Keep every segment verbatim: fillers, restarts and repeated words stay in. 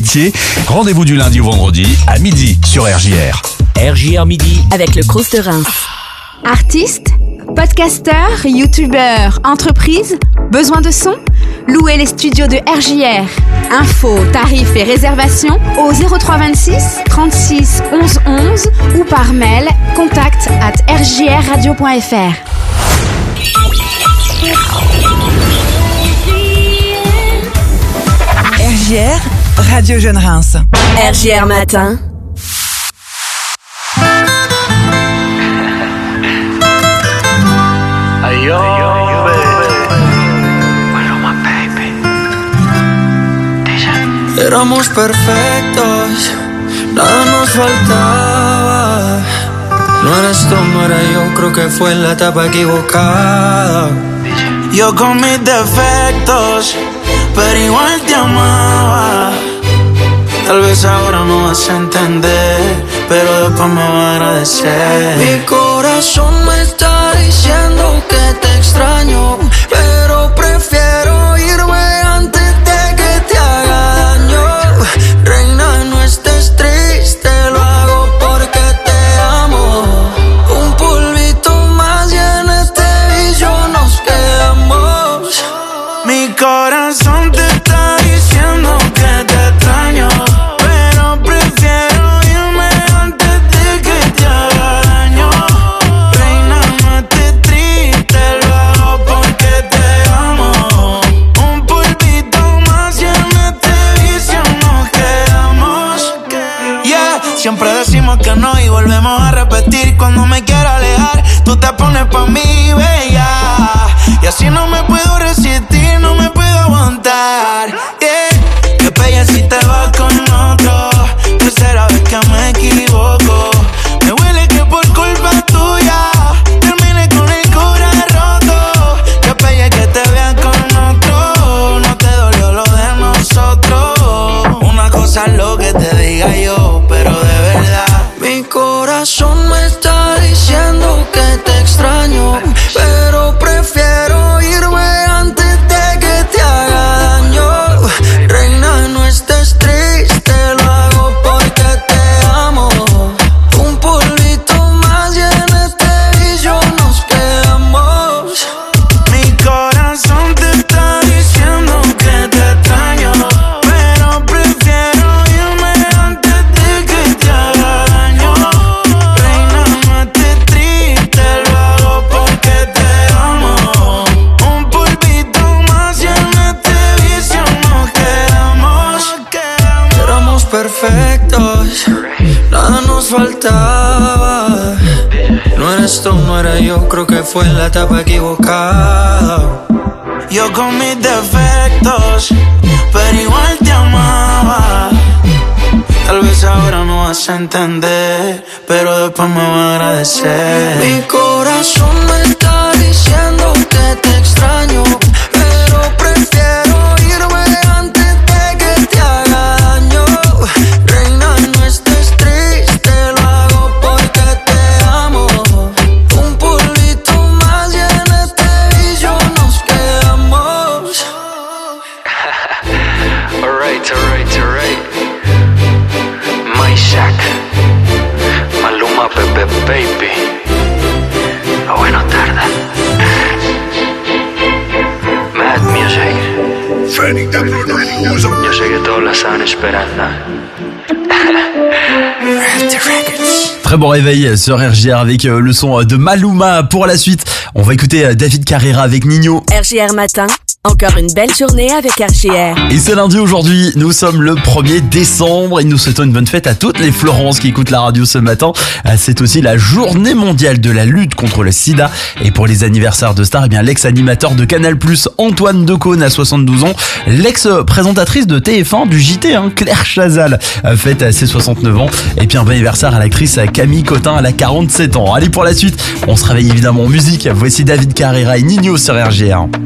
métier. Rendez-vous du lundi au vendredi à midi sur R J R. R J R Midi avec le Crous de Reims. Artistes, podcasteurs, youtubeurs, entreprises, besoin de son? Louez les studios de R J R. Infos, tarifs et réservations au zéro trois vingt-six trente-six onze onze ou par mail contact at r j r radio point f r. R J R, Radio Jeune Reims. R J R Matin. Éramos perfectos, nada nos faltaba. No eres tú, no era yo, creo que fue la etapa equivocada. Yo con mis defectos, pero igual te amaba. Tal vez ahora no vas a entender, pero después me vas a agradecer. Mi corazón me está diciendo que te extraño, pero prefiero irme antes de que te haga daño. Reina, no estés triste, lo hago porque te amo. Un polvito más y en este vicio nos quedamos. Mi corazón te está diciendo que te extraño, pero prefiero irme antes de que te haga daño. Reina, no estés triste, lo hago porque te amo. Un polvito más y en este vicio nos quedamos. Yeah, siempre decimos que no y volvemos a repetir. Cuando me quiero alejar, tú te pones pa' mí, bella. Y así no me puedo resistir, no me puedo aguantar. Yeah, que bella si te vas con otro. Tercera vez que me equivoco. Me huele que por culpa tuya terminé con el corazón roto. Que bella que te vean con otro. No te dolió lo de nosotros. Una cosa es lo que te diga yo, pero de verdad mi corazón me está diciendo que te extraño, pero prefiero irme antes de que te haga daño. Reina, no estés triste, lo hago porque te amo. Un polvito más y en este vicio nos quedamos. Mi corazón te está diciendo que te extraño, pero prefiero irme antes de que te haga daño. Reina, no estés triste, lo hago porque te amo. Un polvito más y en este vicio nos quedamos. Éramos perfectos, nada nos faltaba. No eres tú, no era yo, creo que fue la etapa equivocada. Yo con mis defectos, pero igual te amaba. Tal vez ahora no vas a entender, pero después me vas a agradecer. Mi corazón me está diciendo que te extraño, pero prefiero irme antes de que te haga daño. Reina, no estés triste, lo hago porque te amo. Un polvito más y en este vicio nos quedamos. Alright, alright, alright. My Shack, Maluma, Pepe, baby. A buena tarde. Mad Music. Yo sé que todos la estaban esperando. Très bon réveil sur R J R avec le son de Maluma. Pour la suite, on va écouter David Carrera avec Nino. R J R Matin. Encore une belle journée avec R J R. Et c'est lundi aujourd'hui, nous sommes le premier décembre et nous souhaitons une bonne fête à toutes les Florences qui écoutent la radio ce matin. C'est aussi la journée mondiale de la lutte contre le sida. Et pour les anniversaires de stars, eh bien l'ex-animateur de Canal plus, Antoine Decaune a soixante-douze ans. L'ex-présentatrice de T F un du J T, hein, Claire Chazal, fête ses soixante-neuf ans. Et puis un bon anniversaire à l'actrice Camille Cotin, elle a quarante-sept ans. Allez, pour la suite, on se réveille évidemment en musique. Voici David Carrera et Nino sur R J R.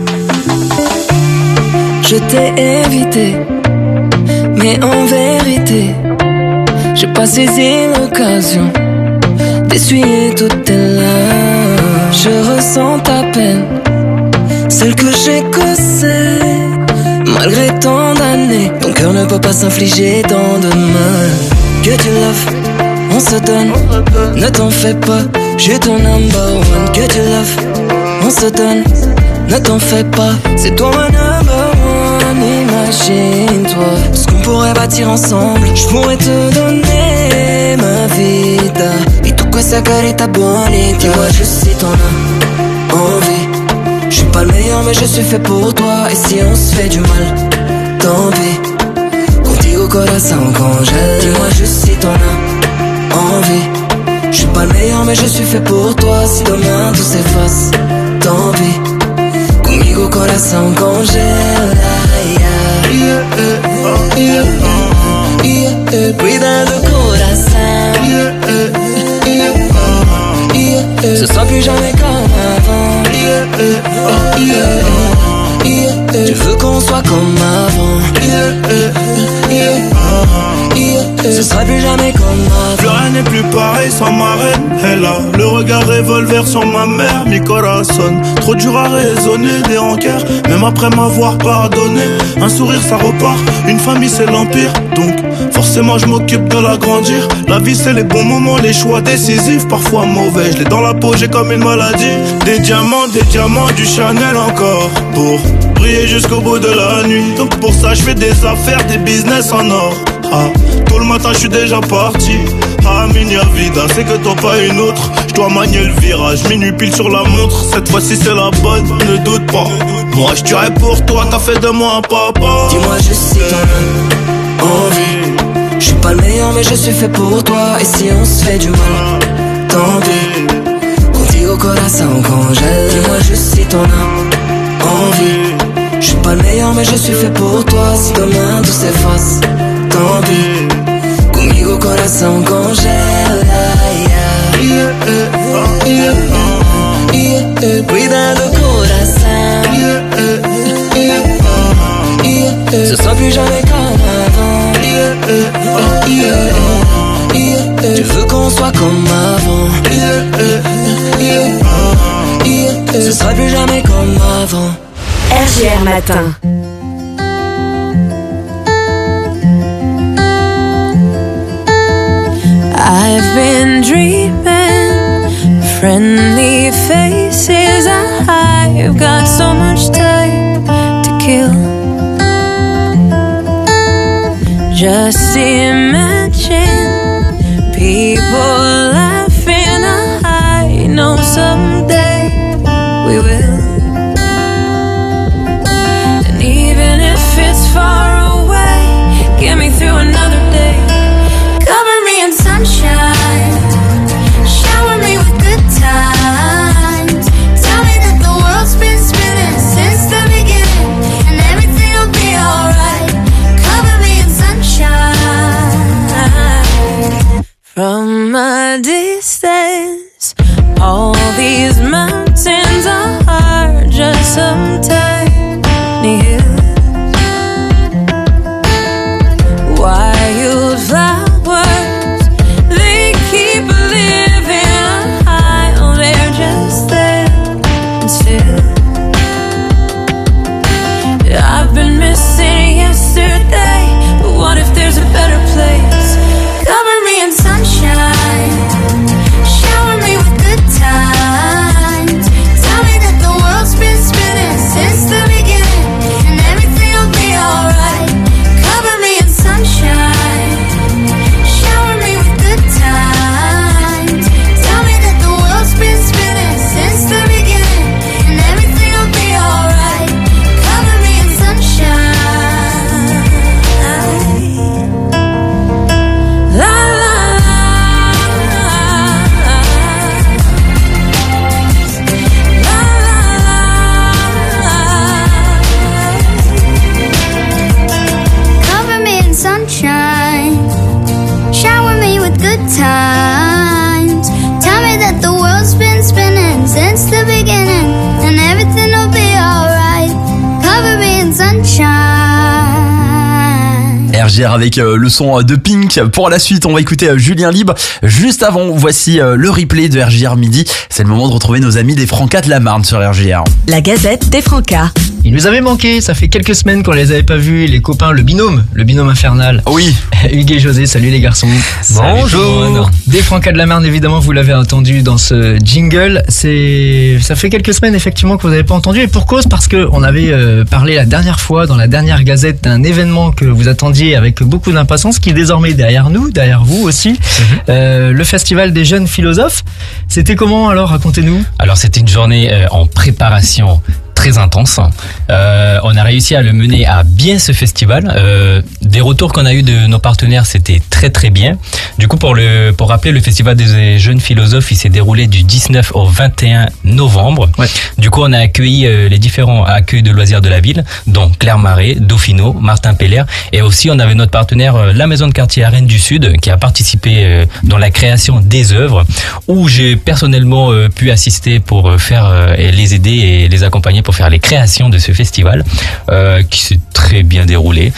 Je t'ai évité, mais en vérité, j'ai pas saisi l'occasion d'essuyer toutes tes larmes. Je ressens ta peine, celle que j'ai causée. Malgré tant d'années, ton cœur ne peut pas s'infliger tant de mal. Que tu love, on se donne, ne t'en fais pas, je suis ton number one. Que tu love, on se donne, ne t'en fais pas, c'est toi ma number one. Imagine-toi ce qu'on pourrait bâtir ensemble. Je pourrais te donner ma vida y tu questa carita bonita. Dis-moi juste si t'en as envie. Je suis pas le meilleur mais je suis fait pour toi. Et si on se fait du mal, tant pis. Contigo corazón congèle. Dis-moi juste si t'en as envie. Je suis pas le meilleur mais je suis fait pour toi. Si demain tout s'efface, tant pis. Conmigo corazón congèle. Yeah, yeah, yeah, yeah. Cuidado corazón. Yeah, yeah, yeah. Ce sera plus jamais comme avant. Yeah, yeah, yeah. Tu veux qu'on soit comme avant. Yeah, yeah, yeah. Ce sera plus jamais comme avant. Plus rien n'est plus pareil sans ma reine. Elle a le regard revolver sur ma mère. Mi corazón, trop dur à raisonner. Des rancœurs, même après m'avoir pardonné. Un sourire ça repart, une famille c'est l'empire. Donc forcément je m'occupe de l'agrandir. La vie c'est les bons moments, les choix décisifs. Parfois mauvais, je l'ai dans la peau, j'ai comme une maladie. Des diamants, des diamants, du Chanel encore. Pour briller jusqu'au bout de la nuit. Donc pour ça je fais des affaires, des business en or. Ah, tôt le matin je suis déjà parti. Ah minha vida, c'est que toi pas une autre. Je dois manier le virage, minuit pile sur la montre. Cette fois-ci c'est la bonne, ne doute pas. Moi je tuerai pour toi, t'as fait de moi un papa. Dis-moi juste si t'en as envie. Je suis pas le meilleur mais je suis fait pour toi. Et si on se fait du mal, tant pis. Contigo corazón congèle. Dis-moi juste si t'en as envie. Je suis pas le meilleur mais je suis fait pour toi. Si demain tout s'efface, tant pis. Conmigo corazón congèle. Yeah, yeah, yeah, yeah. Cuidado corazón. Yeah, yeah, yeah. Ce sera plus jamais comme avant. Yeah, yeah, yeah. Tu veux qu'on soit comme avant. Yeah, yeah, yeah. Ce sera plus jamais comme avant. R J R Matin. I've been dreaming friendly faces. I've got so much time to kill. Just imagine people laughing. I know someday we will. And even if it's far away, get me through another day. Cover me in sunshine, shower me with good times. Tell me that the world's been spinning since the beginning, and everything will be alright. Cover me in sunshine. From a distance, all these mountains are just some tiny hills. Wildflowers, they keep living high. Oh, they're just there and still. I've been missing yesterday, but what if there's a better place? Cover me in sunshine, shower me with good times. Tell me that the world's been spinning since the beginning, and everything will be alright. Cover me in sunshine, shower me with good times. Tell me that the world's been spinning since the beginning, and everything will be alright. Cover me in sunshine. La la Cover me in sunshine, shower me with good times. Tell me that the world's been spinning since the beginning, and everything will be alright. Cover me in sunshine. R R J R avec euh, le son de Pink. Pour la suite, on va écouter euh, Julien Libre. Juste avant, voici euh, le replay de R J R Midi. C'est le moment de retrouver nos amis des Francas de la Marne sur R J R. La Gazette des Francas. Ils nous avaient manqué, ça fait quelques semaines qu'on les avait pas vus, les copains, le binôme, le binôme infernal. Oui. Hugues et José, salut les garçons. Salut, Bonjour. Des Francas de la Marne, évidemment, vous l'avez entendu dans ce jingle. C'est, ça fait quelques semaines effectivement que vous n'avez pas entendu, et pour cause, parce que on avait euh, parlé la dernière fois dans la dernière Gazette d'un événement que vous attendiez avec beaucoup d'impatience, qui est désormais derrière nous, derrière vous aussi, mm-hmm. euh, le Festival des jeunes philosophes. C'était comment alors, racontez-nous. Alors c'était une journée euh, en préparation très intense. Euh, on a réussi à le mener à bien ce festival. Euh, des retours qu'on a eu de nos partenaires, c'était très très bien. Du coup, pour le pour rappeler, le festival des jeunes philosophes, il s'est déroulé du dix-neuf au vingt et un novembre. Ouais. Du coup, on a accueilli euh, les différents accueils de loisirs de la ville, dont Claire Marais, Dauphino, Martin Peller, et aussi on avait notre partenaire euh, la Maison de quartier à Rennes du Sud, qui a participé euh, dans la création des œuvres, où j'ai personnellement euh, pu assister pour euh, faire euh, et les aider et les accompagner pour faire les créations de ce festival euh, qui s'est très bien déroulé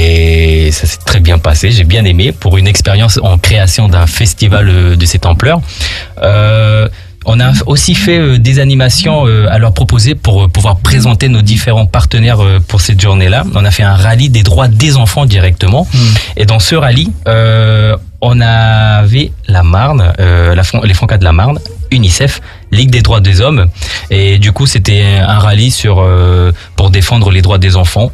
et ça s'est très bien passé. J'ai bien aimé pour une expérience en création d'un festival de cette ampleur. Euh, On a aussi fait euh, des animations euh, à leur proposer pour euh, pouvoir présenter nos différents partenaires euh, pour cette journée-là. On a fait un rallye des droits des enfants directement. Mmh. Et dans ce rallye, euh, on avait la Marne, euh, la, les Francas de la Marne, UNICEF, Ligue des droits des hommes. Et du coup, c'était un rallye sur euh, pour défendre les droits des enfants.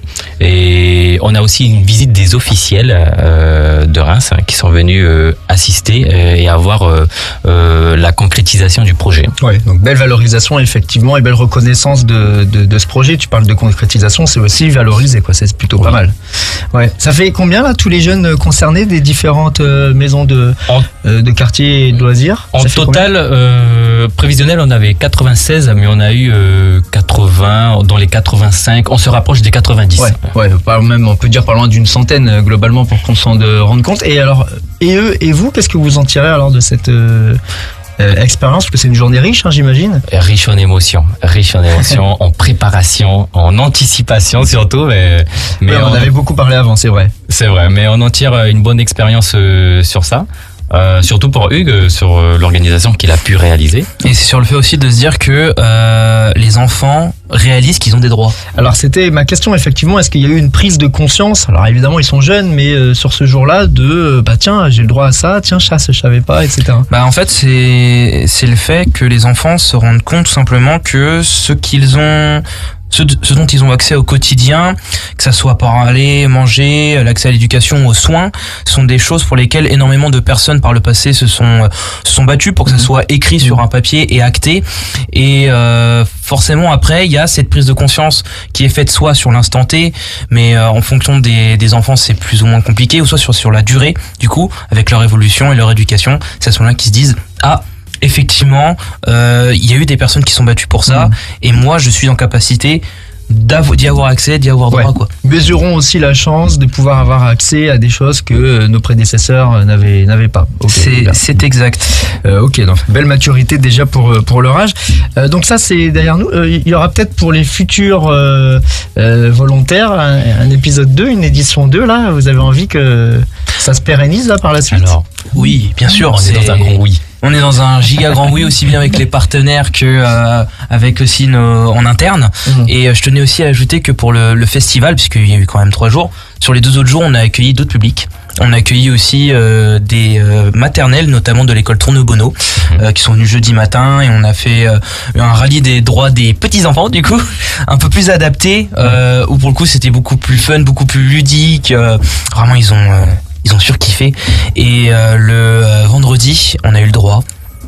Et on a aussi une visite des officiels euh, de Reims hein, qui sont venus euh, assister euh, et avoir euh, euh, la concrétisation du projet. Ouais, donc belle valorisation effectivement et belle reconnaissance de, de, de ce projet. Tu parles de concrétisation, c'est aussi valorisé quoi. C'est plutôt oui. pas mal. Ouais. Ça fait combien là tous les jeunes concernés des différentes euh, maisons de en, euh, de quartier et de loisirs? En total, euh, prévisionnel, on avait quatre-vingt-seize, mais on a eu euh, quatre-vingts, dans les quatre-vingt-cinq, on se rapproche des quatre-vingt-dix. Ouais, ouais pas même, on peut dire pas loin d'une centaine euh, globalement pour qu'on s'en rende compte. Et alors, et eux et vous, qu'est-ce que vous en tirez alors de cette euh, euh, expérience? Parce que c'est une journée riche, hein, j'imagine. Riche en émotions, riche en émotions, en préparation, en anticipation surtout. Mais, mais ouais, on, on avait beaucoup parlé avant, c'est vrai. C'est vrai, mais on en tire une bonne expérience euh, sur ça. Euh, surtout pour Hugues, sur euh, l'organisation qu'il a pu réaliser. Et c'est sur le fait aussi de se dire que euh, les enfants réalisent qu'ils ont des droits. Alors c'était ma question effectivement, est-ce qu'il y a eu une prise de conscience? Alors évidemment ils sont jeunes, mais euh, sur ce jour-là de euh, bah tiens j'ai le droit à ça, tiens ça je savais pas, et cetera. Bah en fait c'est c'est le fait que les enfants se rendent compte tout simplement que ce qu'ils ont Ce, ce dont ils ont accès au quotidien, que ça soit par aller manger, l'accès à l'éducation, aux soins, sont des choses pour lesquelles énormément de personnes par le passé se sont se sont battues pour que ça soit écrit sur un papier et acté. Et euh, forcément après il y a cette prise de conscience qui est faite soit sur l'instant T, mais euh, en fonction des des enfants c'est plus ou moins compliqué, ou soit sur sur la durée. Du coup avec leur évolution et leur éducation, c'est à ce moment-là qu'ils se disent ah effectivement, euh, il y a eu des personnes qui sont battues pour ça, mmh. et moi je suis en capacité d'y avoir accès, d'y avoir droit ouais. quoi. Mais ils auront aussi la chance de pouvoir avoir accès à des choses que euh, nos prédécesseurs n'avaient n'avaient pas. Okay, c'est c'est exact. Euh, ok, donc belle maturité déjà pour pour leur âge. Euh, donc ça c'est derrière nous. Euh, il y aura peut-être pour les futurs euh, euh, volontaires un, un épisode deux, une édition deux là. Vous avez envie que ça se pérennise là par la suite? Alors oui, bien sûr. On est dans un grand oui. On est dans un giga grand oui, aussi bien avec les partenaires que euh, avec aussi nos, en interne. Mmh. Et euh, je tenais aussi à ajouter que pour le, le festival, puisqu'il y a eu quand même trois jours, sur les deux autres jours, on a accueilli d'autres publics. On a accueilli aussi euh, des euh, maternelles, notamment de l'école Tournebono, mmh. euh, qui sont venus jeudi matin, et on a fait euh, un rallye des droits des petits-enfants, du coup, un peu plus adapté, euh, où pour le coup c'était beaucoup plus fun, beaucoup plus ludique. Euh, vraiment, ils ont... Euh, Ils ont surkiffé. Et euh, le euh, vendredi, on a eu le droit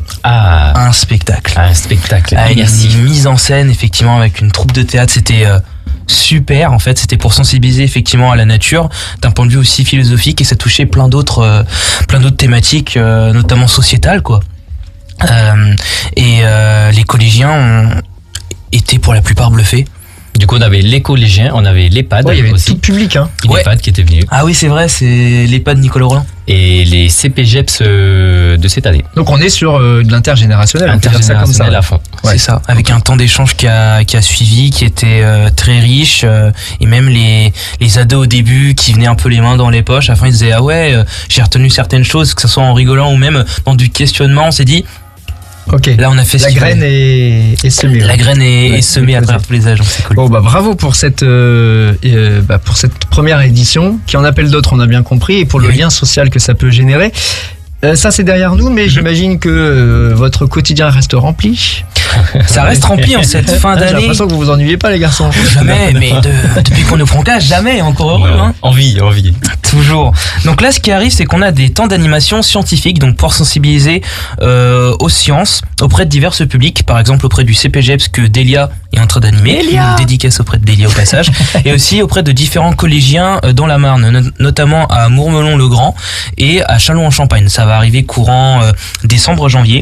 à un spectacle. À un spectacle. À une mise en scène, effectivement, avec une troupe de théâtre. C'était euh, super, en fait. C'était pour sensibiliser, effectivement, à la nature, d'un point de vue aussi philosophique. Et ça touchait plein d'autres euh, plein d'autres thématiques, euh, notamment sociétales, quoi. Euh, et euh, les collégiens ont été, pour la plupart, bluffés. Du coup, on avait les collégiens, on avait l'EHPAD Ouais, il y avait aussi. tout public, hein. L'EHPAD Ouais. qui était venu. Ah oui, c'est vrai, c'est l'EHPAD Nicolas Roland. Et les C P G E P S euh, de cette année. Donc on est sur euh, de l'intergénérationnel, on peut dire ça comme ça. Intergénérationnel à fond. Ouais. C'est ça, avec un temps d'échange qui a, qui a suivi, qui était euh, très riche, euh, et même les, les ados au début qui venaient un peu les mains dans les poches, à la fin ils disaient ah ouais, euh, j'ai retenu certaines choses, que ce soit en rigolant ou même dans du questionnement, on s'est dit Ok. là on a fait La ce qu'il graine fallait. est, est semée. La ouais. graine est, Ouais, est semée à avec travers tous les âges, donc c'est cool. Bon bah bravo pour cette euh, euh, bah, pour cette première édition qui en appelle d'autres, on a bien compris, et pour le Oui. lien social que ça peut générer. Euh, ça c'est derrière nous, mais j'imagine que euh, votre quotidien reste rempli. Ça reste rempli en cette fin Ah, J'ai d'année. l'impression que vous vous ennuyez pas les garçons. Jamais, mais de- depuis qu'on est au Franca, jamais, encore heureux. Hein. Envie, envie. Toujours. Donc là, ce qui arrive, c'est qu'on a des temps d'animation scientifique, donc pour sensibiliser euh, aux sciences auprès de divers publics, par exemple auprès du C P G E P S que Delia est en train d'animer, une dédicace auprès de Delia au passage, et aussi auprès de différents collégiens euh, dans la Marne, no- notamment à Mourmelon-le-Grand et à Châlons-en-Champagne. Ça va arriver courant euh, décembre-janvier.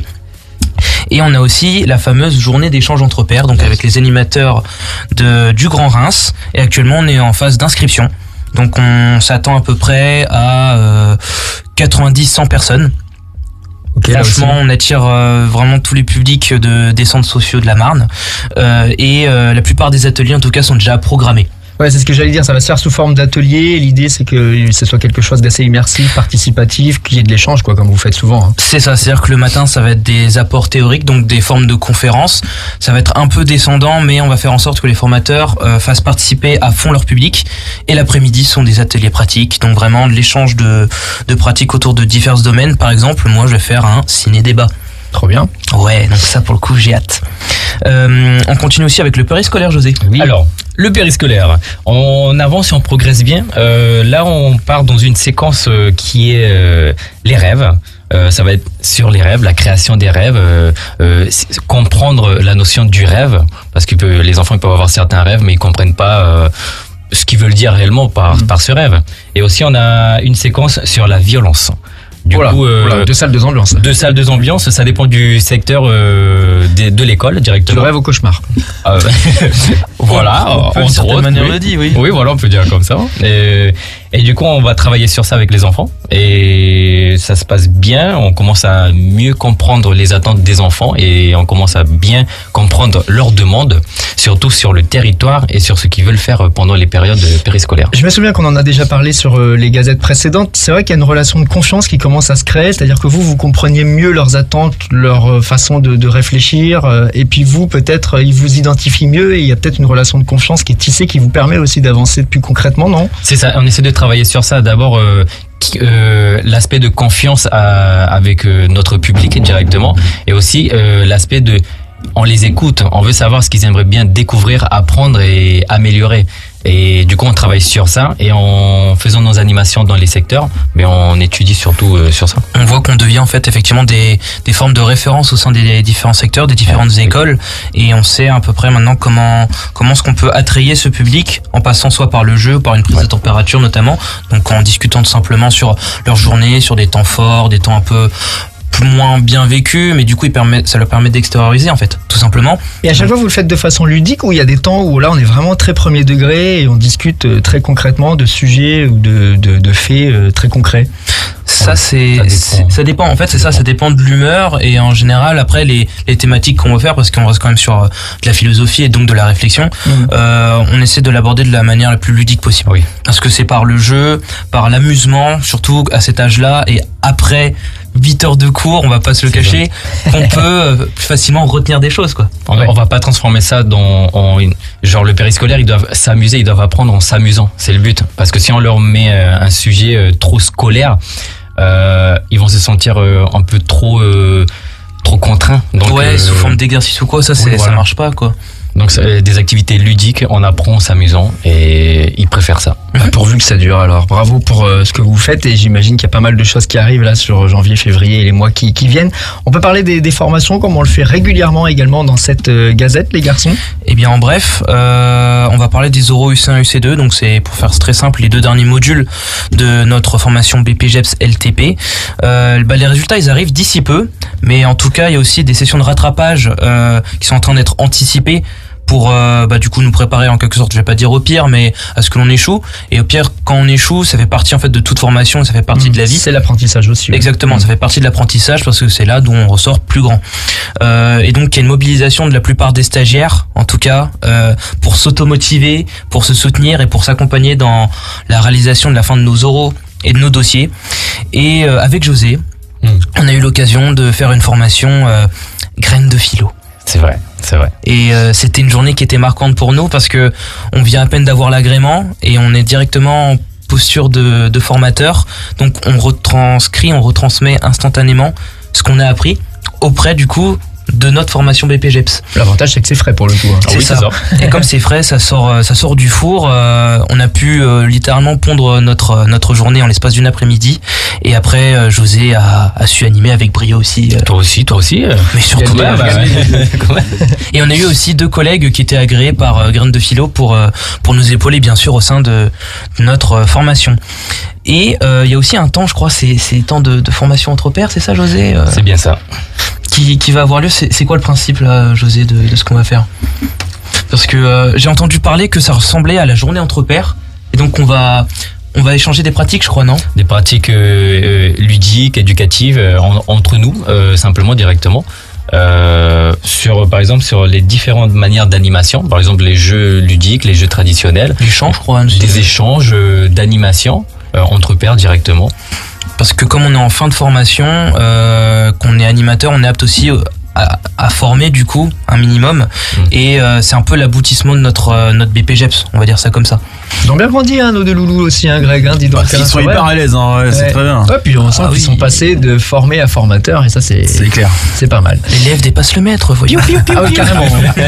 Et on a aussi la fameuse journée d'échange entre pairs, donc avec les animateurs de, du Grand Reims. Et actuellement, on est en phase d'inscription. Donc on s'attend à peu près à euh, quatre-vingt-dix à cent personnes. Ok, là Franchement, aussi. on attire euh, vraiment tous les publics de, des centres sociaux de la Marne. Euh, et euh, la plupart des ateliers, en tout cas, sont déjà programmés. Ouais, c'est ce que j'allais dire, ça va se faire sous forme d'atelier. L'idée c'est que ce soit quelque chose d'assez immersif, participatif, qu'il y ait de l'échange, quoi, comme vous faites souvent. Hein. C'est ça, c'est-à-dire que le matin, ça va être des apports théoriques, donc des formes de conférences. Ça va être un peu descendant, mais on va faire en sorte que les formateurs euh, fassent participer à fond leur public. Et l'après-midi sont des ateliers pratiques, donc vraiment de l'échange de, de pratiques autour de divers domaines. Par exemple, moi, je vais faire un ciné-débat. Trop bien. Ouais, donc ça, pour le coup, j'ai hâte. Euh, on continue aussi avec le périscolaire, José. Oui. Alors, le périscolaire, on avance et on progresse bien. Euh, là, on part dans une séquence euh, qui est euh, les rêves. Euh, ça va être sur les rêves, la création des rêves, euh, euh, c'est- comprendre la notion du rêve, parce que peut- les enfants ils peuvent avoir certains rêves, mais ils comprennent pas euh, ce qu'ils veulent dire réellement par, par ce rêve. Et aussi, on a une séquence sur la violence. Du Voilà, coup, euh, voilà, deux salles, deux ambiances. deux salles, deux ambiances, ça dépend du secteur euh, de, de l'école Du directement. rêve au cauchemar. Euh, voilà, On peut, d'une entre certaine autres, manière, oui. le dire, oui. Oui, voilà, on peut dire comme ça. Et, et du coup, on va travailler sur ça avec les enfants. Et ça se passe bien. On commence à mieux comprendre les attentes des enfants et on commence à bien comprendre leurs demandes, surtout sur le territoire et sur ce qu'ils veulent faire pendant les périodes périscolaires. Je me souviens qu'on en a déjà parlé sur euh, les gazettes précédentes. C'est vrai qu'il y a une relation de confiance qui commence à se créer, c'est-à-dire que vous, vous compreniez mieux leurs attentes, leur euh, façon de, de réfléchir, euh, et puis vous, peut-être, euh, ils vous identifient mieux et il y a peut-être une relation de confiance qui est tissée, qui vous permet aussi d'avancer plus concrètement, non? C'est ça, on essaie de travailler sur ça. D'abord, euh, qui- euh, l'aspect de confiance à- avec euh, notre public directement, et aussi euh, l'aspect de on les écoute, on veut savoir ce qu'ils aimeraient bien découvrir, apprendre et améliorer. Et du coup, on travaille sur ça et en faisant nos animations dans les secteurs, mais on étudie surtout euh, sur ça. On voit qu'on devient en fait effectivement des, des formes de référence au sein des différents secteurs, des différentes Ouais, écoles, et on sait à peu près maintenant comment comment est-ce qu'on peut attrayer ce public en passant soit par le jeu, par une prise de température notamment, donc en discutant tout simplement sur leur journée, sur des temps forts, des temps un peu plus moins bien vécus, mais du coup il permet, ça leur permet d'extérioriser en fait, tout simplement. Et à chaque fois, vous le faites de façon ludique ou il y a des temps où là, on est vraiment très premier degré et on discute euh, très concrètement de sujets ou de, de, de faits euh, très concrets? Ça, Ouais, c'est, ça dépend. c'est- ça dépend. En fait, c'est ça, ça dépend de l'humeur et en général, après, les, les thématiques qu'on veut faire, parce qu'on reste quand même sur euh, de la philosophie et donc de la réflexion, Mhm. euh, on essaie de l'aborder de la manière la plus ludique possible. Oui. Parce que c'est par le jeu, par l'amusement, surtout à cet âge-là et après huit heures de cours, on va pas se le C'est cacher, qu'on peut euh, plus facilement retenir des choses, quoi. On, Ouais. on va pas transformer ça dans en une- genre le périscolaire, ils doivent s'amuser, ils doivent apprendre en s'amusant, c'est le but. Parce que si on leur met euh, un sujet euh, trop scolaire, euh, ils vont se sentir euh, un peu trop euh, trop contraints. Donc, ouais, euh, sous forme d'exercice ou quoi, ça, c'est, oui, voilà. ça marche pas, quoi. donc c'est des activités ludiques, on apprend en s'amusant et ils préfèrent ça. Bah, pourvu que ça dure alors. Bravo pour euh, ce que vous faites et j'imagine qu'il y a pas mal de choses qui arrivent là sur janvier, février et les mois qui, qui viennent. On peut parler des, des formations comme on le fait régulièrement également dans cette euh, gazette, les garçons. Eh bien, en bref, euh, on va parler des oraux U C un, U C deux. Donc, c'est, pour faire très simple, les deux derniers modules de notre formation B P G E P S L T P. Euh, bah, les résultats, ils arrivent d'ici peu. Mais en tout cas, il y a aussi des sessions de rattrapage euh, qui sont en train d'être anticipées pour euh, bah du coup nous préparer en quelque sorte, je vais pas dire au pire, mais à ce que l'on échoue. Et au pire, quand on échoue, ça fait partie en fait de toute formation, ça fait partie mmh, de la vie. C'est l'apprentissage aussi. Ouais. Exactement, mmh. ça fait partie de l'apprentissage parce que c'est là d'où on ressort plus grand. Euh, et donc il y a une mobilisation de la plupart des stagiaires, en tout cas, euh, pour s'automotiver, pour se soutenir et pour s'accompagner dans la réalisation de la fin de nos oraux et de nos dossiers. Et euh, avec José, mmh. on a eu l'occasion de faire une formation euh, graines de philo. C'est vrai, c'est vrai. Et euh, c'était une journée qui était marquante pour nous parce que on vient à peine d'avoir l'agrément et on est directement en posture de, de formateur. Donc on retranscrit, on retransmet instantanément ce qu'on a appris auprès du coup de notre formation B P G E P S. L'avantage c'est que c'est frais pour le coup. Hein. C'est oui, ça. ça Et comme c'est frais, ça sort, ça sort du four. Euh, on a pu euh, littéralement pondre notre notre journée en l'espace d'une après-midi. Et après, euh, José a, a su animer avec brio aussi. Euh, toi aussi, toi aussi. Euh, mais surtout. Bah, bah, ouais. Et on a eu aussi deux collègues qui étaient agréés par euh, Graines de Philo pour euh, pour nous épauler bien sûr au sein de, de notre euh, formation. Et il euh, y a aussi un temps, je crois, c'est c'est temps de, de formation entre pairs, c'est ça, José euh, C'est bien ça. Qui, qui va avoir lieu. C'est, c'est quoi le principe là, José, de, de ce qu'on va faire? Parce que euh, j'ai entendu parler que ça ressemblait à la journée entre pairs, et donc on va on va échanger des pratiques, je crois, non? Des pratiques euh, ludiques, éducatives euh, en, entre nous, euh, simplement directement. Euh, sur par exemple sur les différentes manières d'animation, par exemple les jeux ludiques, les jeux traditionnels, les échanges, je crois, hein, des échanges euh, d'animation euh, entre pairs directement. Parce que comme on est en fin de formation, euh, qu'on est animateur, on est apte aussi à, à former du coup un minimum. Mmh. Et euh, c'est un peu l'aboutissement de notre euh, notre B P G E P S, on va dire ça comme ça. Ils ont bien grandi, hein, nos deux loulous aussi, hein, Greg. Hein, dis donc. Bah, ils sont hyper à l'aise, hein, ouais, ouais. C'est très bien. Ouais, puis on sent ah, qu'ils oui. sont passés de formés à formateurs, et ça c'est c'est clair. C'est pas mal. L'élève dépasse le maître, voyons. Piou, piou, piou, ah oui, carrément.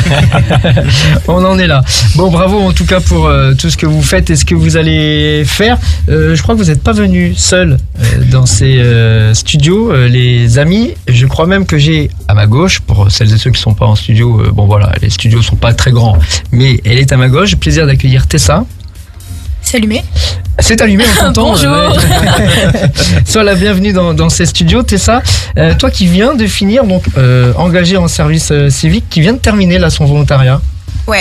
On en est là. Bon, bravo en tout cas pour euh, tout ce que vous faites et ce que vous allez faire. Euh, je crois que vous n'êtes pas venu seul euh, dans ces euh, studios, euh, les amis. Je crois même que j'ai à ma gauche, pour celles et ceux qui sont pas en studio, euh, bon voilà, les studios sont pas très grands, mais elle est à ma gauche. Plaisir d'accueillir Tessa. C'est allumé. C'est allumé, on t'entend. Bonjour. Ouais. Sois la bienvenue dans, dans ces studios, Tessa. Euh, toi qui viens de finir, donc euh, engagée en service euh, civique, qui vient de terminer là son volontariat. Ouais.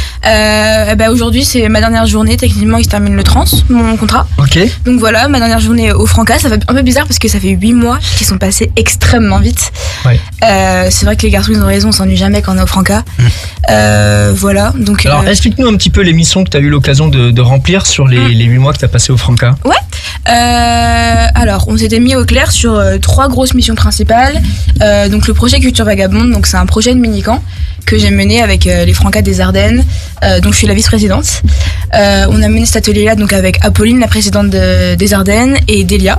Euh, bah aujourd'hui c'est ma dernière journée, techniquement il se termine le trente, mon contrat. Ok. Donc voilà, ma dernière journée au Franca. Ça fait un peu bizarre parce que ça fait huit mois qui sont passés extrêmement vite. Ouais. Euh, c'est vrai que les garçons ils ont raison, on s'ennuie jamais quand on est au Franca. Mmh. Euh, voilà. Donc, alors euh... explique-nous un petit peu les missions que tu as eu l'occasion de, de remplir sur les, mmh. les huit mois que tu as passé au Franca. Ouais. Euh, alors on s'était mis au clair sur euh, trois grosses missions principales. Euh, donc le projet Culture Vagabonde, donc c'est un projet de mini-camp que j'ai mené avec euh, les Francas des Ardennes, euh, dont je suis la vice-présidente. Euh, on a mené cet atelier-là donc avec Apolline, la présidente de, des Ardennes, et Delia.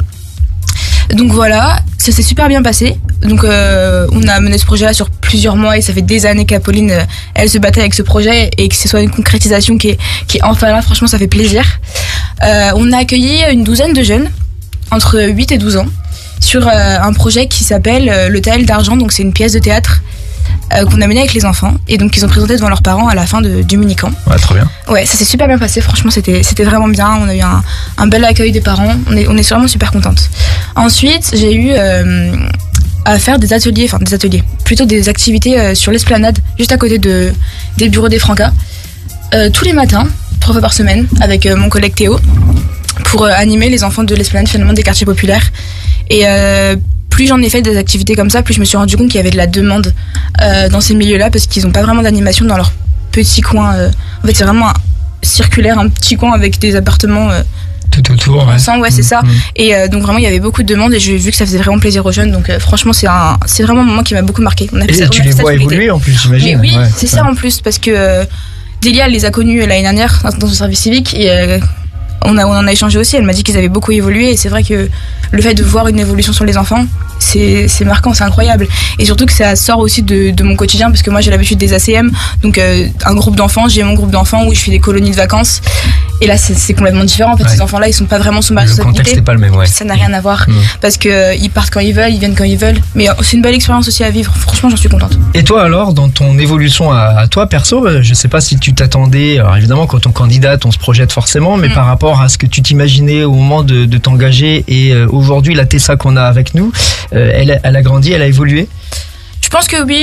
Donc voilà, ça s'est super bien passé. Donc euh, on a mené ce projet-là sur plusieurs mois et ça fait des années qu'Apolline, euh, elle se battait avec ce projet et que ce soit une concrétisation qui est, qui est enfin là, franchement ça fait plaisir. Euh, on a accueilli une douzaine de jeunes, entre huit et douze ans, sur euh, un projet qui s'appelle euh, Le Taël d'Argent, donc c'est une pièce de théâtre Euh, qu'on a mené avec les enfants et donc ils ont présenté devant leurs parents à la fin de, du mini-camp. Ouais, trop bien. Ouais, ça s'est super bien passé, franchement c'était, c'était vraiment bien, on a eu un, un bel accueil des parents, on est, on est vraiment super contente. Ensuite j'ai eu euh, à faire des ateliers, enfin des ateliers, plutôt des activités euh, sur l'esplanade, juste à côté de, des bureaux des Francas, euh, tous les matins, trois fois par semaine, avec euh, mon collègue Théo, pour euh, animer les enfants de l'esplanade finalement des quartiers populaires. Et euh, plus j'en ai fait des activités comme ça, plus je me suis rendu compte qu'il y avait de la demande euh, dans ces milieux-là parce qu'ils n'ont pas vraiment d'animation dans leur petit coin. Euh. En fait, c'est vraiment un circulaire, un petit coin avec des appartements euh, tout autour. Ouais, ensemble, ouais, c'est mmh, ça. Mmh. Et euh, donc vraiment, il y avait beaucoup de demandes et j'ai vu que ça faisait vraiment plaisir aux jeunes. Donc euh, franchement, c'est un, c'est vraiment un moment qui m'a beaucoup marqué. On a et fait, tu on a les fait vois évoluer en plus, j'imagine. Mais oui, ouais, c'est ouais. ça en plus parce que euh, Delia, elle les a connus l'année dernière dans son service civique et euh, on, a, on en a échangé aussi. Elle m'a dit qu'ils avaient beaucoup évolué et c'est vrai que le fait de voir une évolution sur les enfants, c'est, c'est marquant, c'est incroyable. Et surtout que ça sort aussi de, de mon quotidien parce que moi j'ai l'habitude des A C M, donc euh, un groupe d'enfants, j'ai mon groupe d'enfants où je fais des colonies de vacances. Et là c'est, c'est complètement différent. En fait, ouais. Ces enfants-là ils sont pas vraiment sous ma responsabilité. Le contexte n'est pas le même, ouais. Ça n'a rien à voir mmh. parce que euh, ils partent quand ils veulent, ils viennent quand ils veulent. Mais euh, c'est une belle expérience aussi à vivre. Franchement, j'en suis contente. Et toi alors, dans ton évolution à, à toi perso, je sais pas si tu t'attendais. Alors évidemment, quand on candidate, on se projette forcément, mais mmh. par rapport à ce que tu t'imaginais au moment de, de t'engager et euh, aujourd'hui la Tessa qu'on a avec nous, euh, elle, elle a grandi, elle a évolué. Je pense que oui.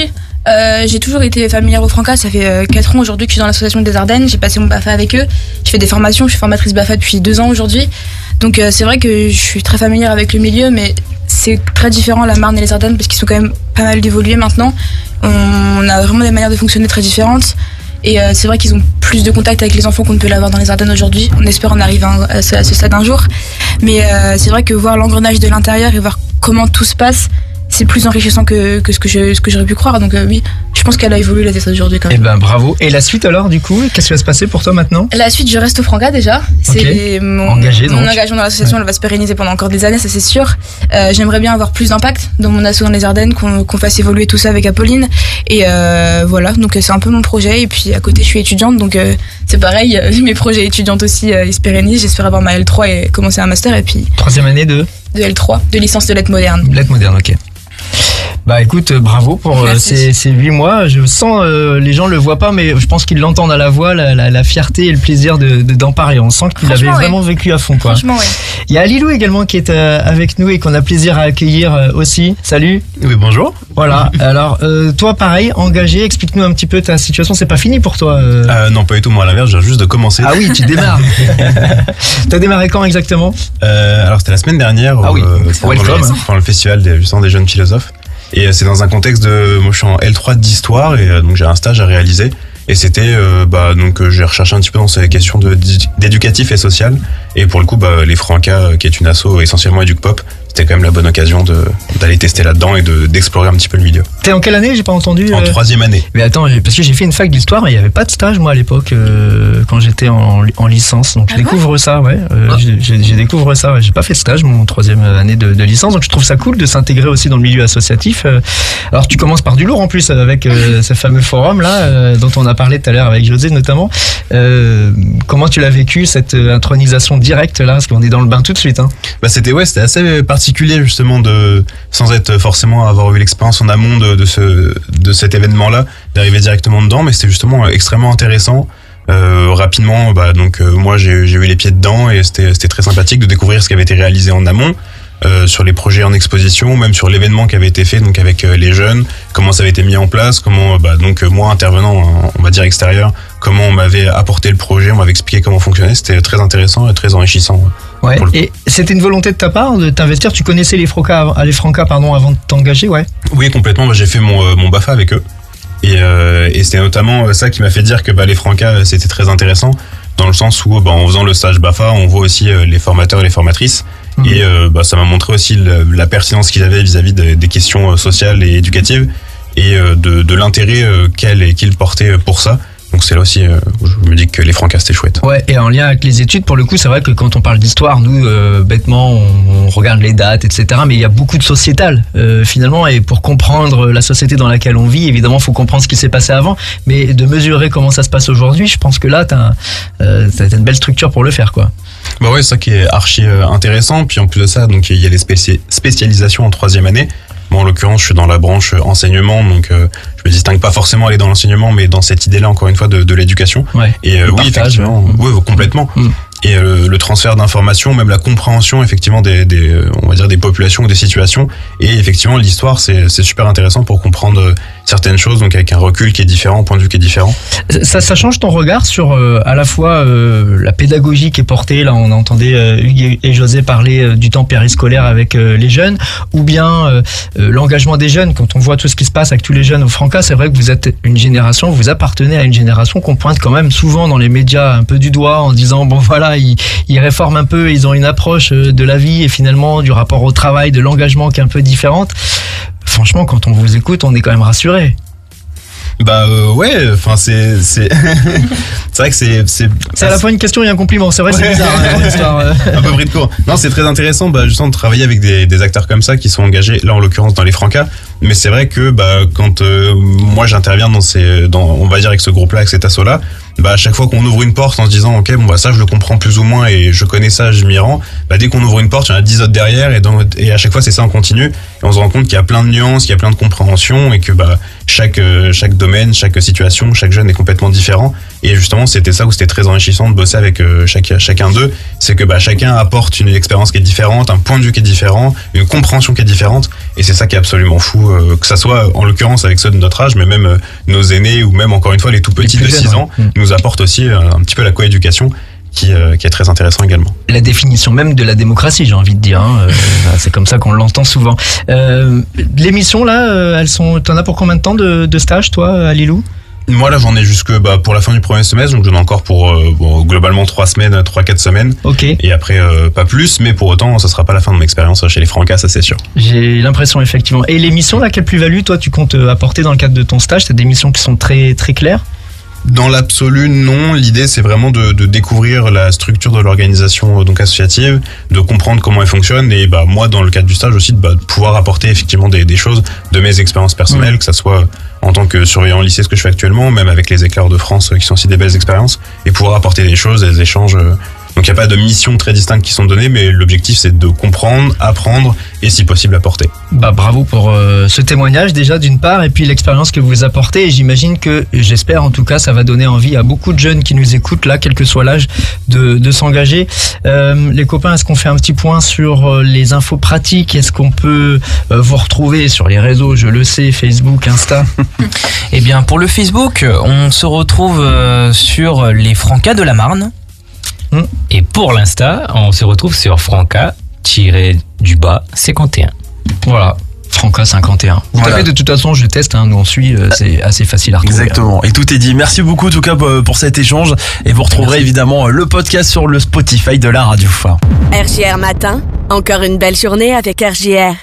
Euh, j'ai toujours été familière au Franca, ça fait euh, quatre ans aujourd'hui que je suis dans l'association des Ardennes, j'ai passé mon BAFA avec eux, je fais des formations, je suis formatrice BAFA depuis deux ans aujourd'hui, donc euh, c'est vrai que je suis très familière avec le milieu, mais c'est très différent la Marne et les Ardennes parce qu'ils sont quand même pas mal évolués maintenant, on a vraiment des manières de fonctionner très différentes. Et euh, c'est vrai qu'ils ont plus de contact avec les enfants qu'on ne peut l'avoir dans les Ardennes aujourd'hui. On espère en arriver à, à, ce, à ce stade un jour. Mais euh, c'est vrai que voir l'engrenage de l'intérieur et voir comment tout se passe, c'est plus enrichissant que, que ce que je, ce que j'aurais pu croire. Donc euh, oui, je pense qu'elle a évolué la tête aujourd'hui quand même. Eh ben bravo. Et la suite alors du coup, qu'est-ce qui va se passer pour toi maintenant? La suite, je reste au Franca déjà. C'est okay. mon, Engagé, mon donc. engagement dans l'association, ouais. Elle va se pérenniser pendant encore des années, ça c'est sûr. Euh, j'aimerais bien avoir plus d'impact dans mon asso dans les Ardennes, qu'on, qu'on fasse évoluer tout ça avec Apolline. Et euh, voilà, donc c'est un peu mon projet. Et puis à côté, je suis étudiante, donc euh, c'est pareil. Euh, mes projets étudiantes aussi, euh, ils se pérennisent. J'espère avoir ma L trois et commencer un master. Et puis troisième année de de L trois, de licence de lettres modernes. Lettres modernes, ok. Bah écoute, bravo pour euh, ces, ces huit mois. Je sens, euh, les gens le voient pas, mais je pense qu'ils l'entendent à la voix, la, la, la fierté et le plaisir de, de, d'en parler. On sent qu'il avait vraiment ouais. vécu à fond, quoi. Franchement, ouais. Il y a Alilou également qui est euh, avec nous et qu'on a plaisir à accueillir euh, aussi. Salut. Oui, bonjour. Voilà. Alors, euh, toi, pareil, engagé. Explique-nous un petit peu ta situation. C'est pas fini pour toi euh... Euh, non, pas du tout. Moi, à l'inverse, je viens juste de commencer. Ah oui, tu démarres. T'as démarré quand exactement? euh, Alors, c'était la semaine dernière. Ah oui. Euh, pendant, le, pendant le festival des, justement, des jeunes philosophes. Et c'est dans un contexte de, moi je suis en L trois d'histoire et donc j'ai un stage à réaliser. Et c'était, euh, bah donc j'ai recherché un petit peu dans ces questions de, d'éducatif et social. Et pour le coup, bah les Franca, qui est une asso essentiellement éduc-pop, c'était quand même la bonne occasion de, d'aller tester là-dedans et de, d'explorer un petit peu le milieu. T'es en quelle année? J'ai pas entendu. En euh... troisième année. Mais attends, parce que j'ai fait une fac d'histoire et il y avait pas de stage moi à l'époque euh, quand j'étais en, en licence. Donc je ah découvre bon ça, ouais. Euh, ah. j'ai, j'ai découvre ça. Ouais. J'ai pas fait de stage mon troisième année de, de licence, donc je trouve ça cool de s'intégrer aussi dans le milieu associatif. Euh, alors tu commences par du lourd en plus avec euh, ce fameux forum là euh, dont on a parlé tout à l'heure avec José notamment. Euh, comment tu l'as vécu cette intronisation directe là, parce qu'on est dans le bain tout de suite. Hein. Bah c'était ouais, c'était assez particulier justement de, sans être forcément avoir eu l'expérience en amont de, de ce de cet événement-là, d'arriver directement dedans, mais c'était justement extrêmement intéressant. Euh, rapidement, bah donc euh, moi j'ai, j'ai eu les pieds dedans et c'était c'était très sympathique de découvrir ce qui avait été réalisé en amont. Euh, sur les projets en exposition, même sur l'événement qui avait été fait donc avec euh, les jeunes, comment ça avait été mis en place, comment bah donc euh, moi intervenant on va dire extérieur, comment on m'avait apporté le projet, on m'avait expliqué comment fonctionnait, c'était très intéressant et très enrichissant. Ouais. Et c'était une volonté de ta part de t'investir, tu connaissais les Franca, les Franca pardon avant de t'engager, ouais. Oui complètement, bah, j'ai fait mon euh, mon BAFA avec eux et euh, et c'était notamment ça qui m'a fait dire que bah les Franca c'était très intéressant dans le sens où bah en faisant le stage BAFA on voit aussi euh, les formateurs et les formatrices. Et euh, bah, ça m'a montré aussi le, la pertinence qu'il avait vis-à-vis de, des questions sociales et éducatives et euh, de, de l'intérêt euh, qu'elle et qu'il portait pour ça. Donc c'est là aussi euh, où je me dis que les Franca c'était chouette. Ouais, et en lien avec les études, pour le coup, c'est vrai que quand on parle d'histoire, nous, euh, bêtement, on, on regarde les dates, et cetera. Mais il y a beaucoup de sociétal, euh, finalement. Et pour comprendre la société dans laquelle on vit, évidemment, il faut comprendre ce qui s'est passé avant. Mais de mesurer comment ça se passe aujourd'hui, je pense que là, t'as, un, euh, t'as une belle structure pour le faire, quoi. Bah ouais, c'est ça qui est archi intéressant. Puis en plus de ça, donc il y a les spéci- spécialisations en troisième année. Moi, en l'occurrence, je suis dans la branche enseignement, donc euh, je me distingue pas forcément aller dans l'enseignement, mais dans cette idée-là, encore une fois, de, de l'éducation. Ouais. Et euh, oui, partage, effectivement, ouais. Oui, complètement. Mmh. Et euh, le transfert d'informations, même la compréhension, effectivement, des, des, on va dire des populations ou des situations. Et effectivement, l'histoire, c'est, c'est super intéressant pour comprendre certaines choses, donc avec un recul qui est différent, un point de vue qui est différent. Ça, ça change ton regard sur euh, à la fois euh, la pédagogie qui est portée. Là, on entendait euh, Hugues et José parler euh, du temps périscolaire avec euh, les jeunes, ou bien euh, euh, l'engagement des jeunes. Quand on voit tout ce qui se passe avec tous les jeunes au Franca, c'est vrai que vous êtes une génération, vous appartenez à une génération qu'on pointe quand même souvent dans les médias un peu du doigt en disant bon voilà, ils, ils réforment un peu, ils ont une approche de la vie et finalement du rapport au travail, de l'engagement qui est un peu différente. Franchement, quand on vous écoute, on est quand même rassuré. Bah euh, ouais, enfin c'est c'est c'est vrai que c'est c'est c'est à la fois une question et un compliment. C'est vrai, ouais. C'est bizarre hein, l'histoire. Euh... un peu pris de court. Non, c'est très intéressant, bah justement de travailler avec des des acteurs comme ça qui sont engagés là en l'occurrence dans les Franca. Mais c'est vrai que bah quand euh, moi j'interviens dans ces dans on va dire avec ce groupe-là, avec cet asso-là, bah à chaque fois qu'on ouvre une porte en se disant ok bon bah ça je le comprends plus ou moins et je connais ça, je m'y rends, bah dès qu'on ouvre une porte il y en a dix autres derrière et, dans, et à chaque fois c'est ça en continu et on se rend compte qu'il y a plein de nuances, qu'il y a plein de compréhension et que bah chaque euh, chaque domaine, chaque situation, chaque jeune est complètement différent et justement c'était ça où c'était très enrichissant de bosser avec euh, chaque, chacun d'eux, c'est que bah chacun apporte une expérience qui est différente, un point de vue qui est différent, une compréhension qui est différente et c'est ça qui est absolument fou, euh, que ça soit en l'occurrence avec ceux de notre âge mais même euh, nos aînés ou même encore une fois les tout petits de six ans ouais. nous apportent aussi euh, un petit peu la coéducation qui, euh, qui est très intéressant également. La définition même de la démocratie, j'ai envie de dire. Hein. Euh, c'est comme ça qu'on l'entend souvent. Euh, l'émission là, euh, elles sont. T'en as pour combien de temps de, de stage, toi, à Lilou ? Moi là j'en ai jusque bah, pour la fin du premier semestre, donc j'en ai encore pour euh, bon, globalement trois semaines, trois quatre semaines. Ok. Et après euh, pas plus, mais pour autant ça sera pas la fin de mon expérience chez les Francas, ça c'est sûr. J'ai l'impression effectivement. Et les missions là, quelle plus-value toi tu comptes apporter dans le cadre de ton stage ? C'est des missions qui sont très très claires ? Dans l'absolu, non. L'idée, c'est vraiment de, de découvrir la structure de l'organisation donc associative, de comprendre comment elle fonctionne et bah moi, dans le cadre du stage aussi, de, bah, de pouvoir apporter effectivement des, des choses de mes expériences personnelles, mmh. que ça soit en tant que surveillant au lycée, ce que je fais actuellement, même avec les Éclairs de France, qui sont aussi des belles expériences, et pouvoir apporter des choses, des échanges. Donc il n'y a pas de missions très distinctes qui sont données, mais l'objectif c'est de comprendre, apprendre et si possible apporter. Bah bravo pour euh, ce témoignage déjà d'une part et puis l'expérience que vous apportez et j'imagine que, j'espère en tout cas, ça va donner envie à beaucoup de jeunes qui nous écoutent là, quel que soit l'âge, de, de s'engager. Euh, les copains, est-ce qu'on fait un petit point sur les infos pratiques ? Est-ce qu'on peut euh, vous retrouver sur les réseaux, je le sais, Facebook, Insta ? Eh bien pour le Facebook, on se retrouve euh, sur les Francas de la Marne. Et pour l'Insta, on se retrouve sur Franca-du-bas cinquante et un. Voilà, Franca cinquante et un. Vous voilà. Tapez de toute façon, je teste, hein, nous on suit, euh, c'est assez facile à retrouver. Exactement, et tout est dit. Merci beaucoup en tout cas pour cet échange. Et vous retrouverez Merci. évidemment le podcast sur le Spotify de la radio. R J R Matin, encore une belle journée avec R J R.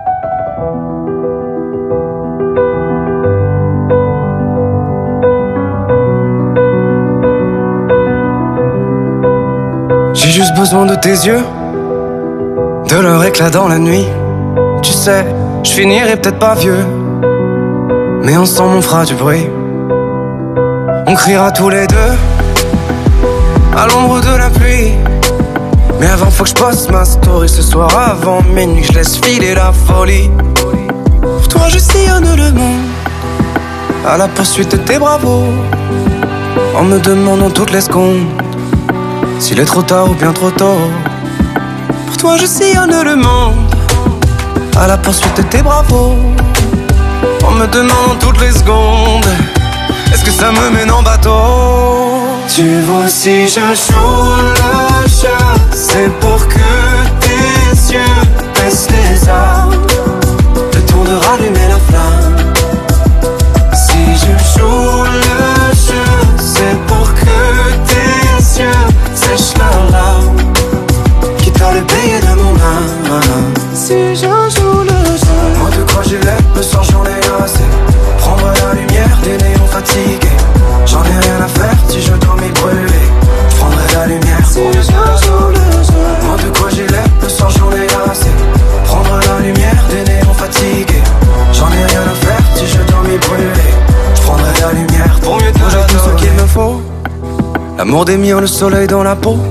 J'ai juste besoin de tes yeux, de leur éclat dans la nuit. Tu sais, je finirai peut-être pas vieux, mais ensemble on fera du bruit. On criera tous les deux à l'ombre de la pluie. Mais avant faut que je poste ma story ce soir avant minuit, je laisse filer la folie. Pour toi je sillonne le monde à la poursuite de tes bravos, en me demandant toutes les secondes s'il est trop tard ou bien trop tôt. Pour toi je sillonne le monde à la poursuite de tes bravos, en me demandant toutes les secondes est-ce que ça me mène en bateau. Tu vois si je joue le jeu, c'est pour que tes yeux baissent les armes, le temps de rallumer la flamme. Si je joue le jeu, c'est pour que tes yeux sèche leurs larmes, quitte à le payer de mon âme. Si je joue le jeu, moi de quoi j'ai l'air, le soir j'en ai assez. Prendre la lumière des néons fatigués, j'en ai rien à faire si je dois m'y brûler. Je prendrai la lumière si je joue le jeu. Moi de quoi j'ai l'air, le soir j'en ai assez. Prendre la lumière des néons fatigués, j'en ai rien à faire si je dois m'y brûler. Je prendrai la lumière pour mieux t'adorer. J'ai tout ce qu'il me faut, l'amour des miens, le soleil dans la peau.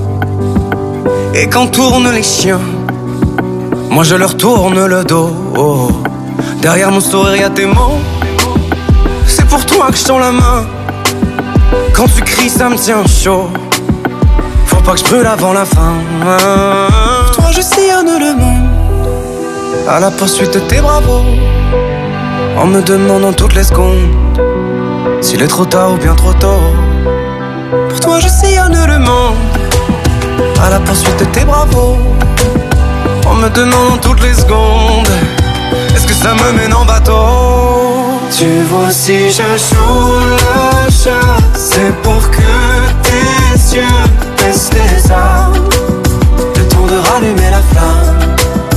Et quand tournent les chiens, moi je leur tourne le dos. Oh. Derrière mon sourire y'a tes mots, c'est pour toi que je tends la main. Quand tu cries ça me tient chaud, faut pas que je brûle avant la fin. Pour toi je sillonne le monde à la poursuite de tes bravos, en me demandant toutes les secondes s'il est trop tard ou bien trop tôt. Pour toi je sillonne le monde à la poursuite de tes bravos, en me demandant toutes les secondes est-ce que ça me mène en bateau. Tu vois si je joue le jeu, c'est pour que tes yeux baissent les armes, le temps de rallumer la flamme.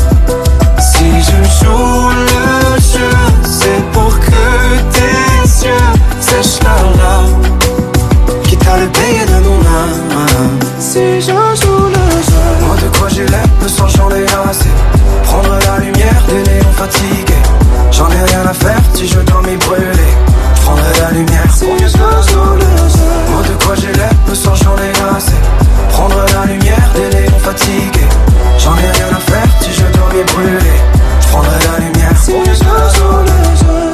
Si je joue le jeu, c'est pour que tes yeux sèchent leurs larmes, quitte à le payer de mon âme. Si je joue le jeu, moi de quoi j'ai l'air, le soir j'en ai assez. Prendre la lumière des néons fatigués, j'en ai rien à faire si je dois m'y brûler. Je prendrai la lumière pour mieux se joue le jeu. Moi de quoi j'ai t'es brûlé, je prendrai la lumière si je sous les yeux.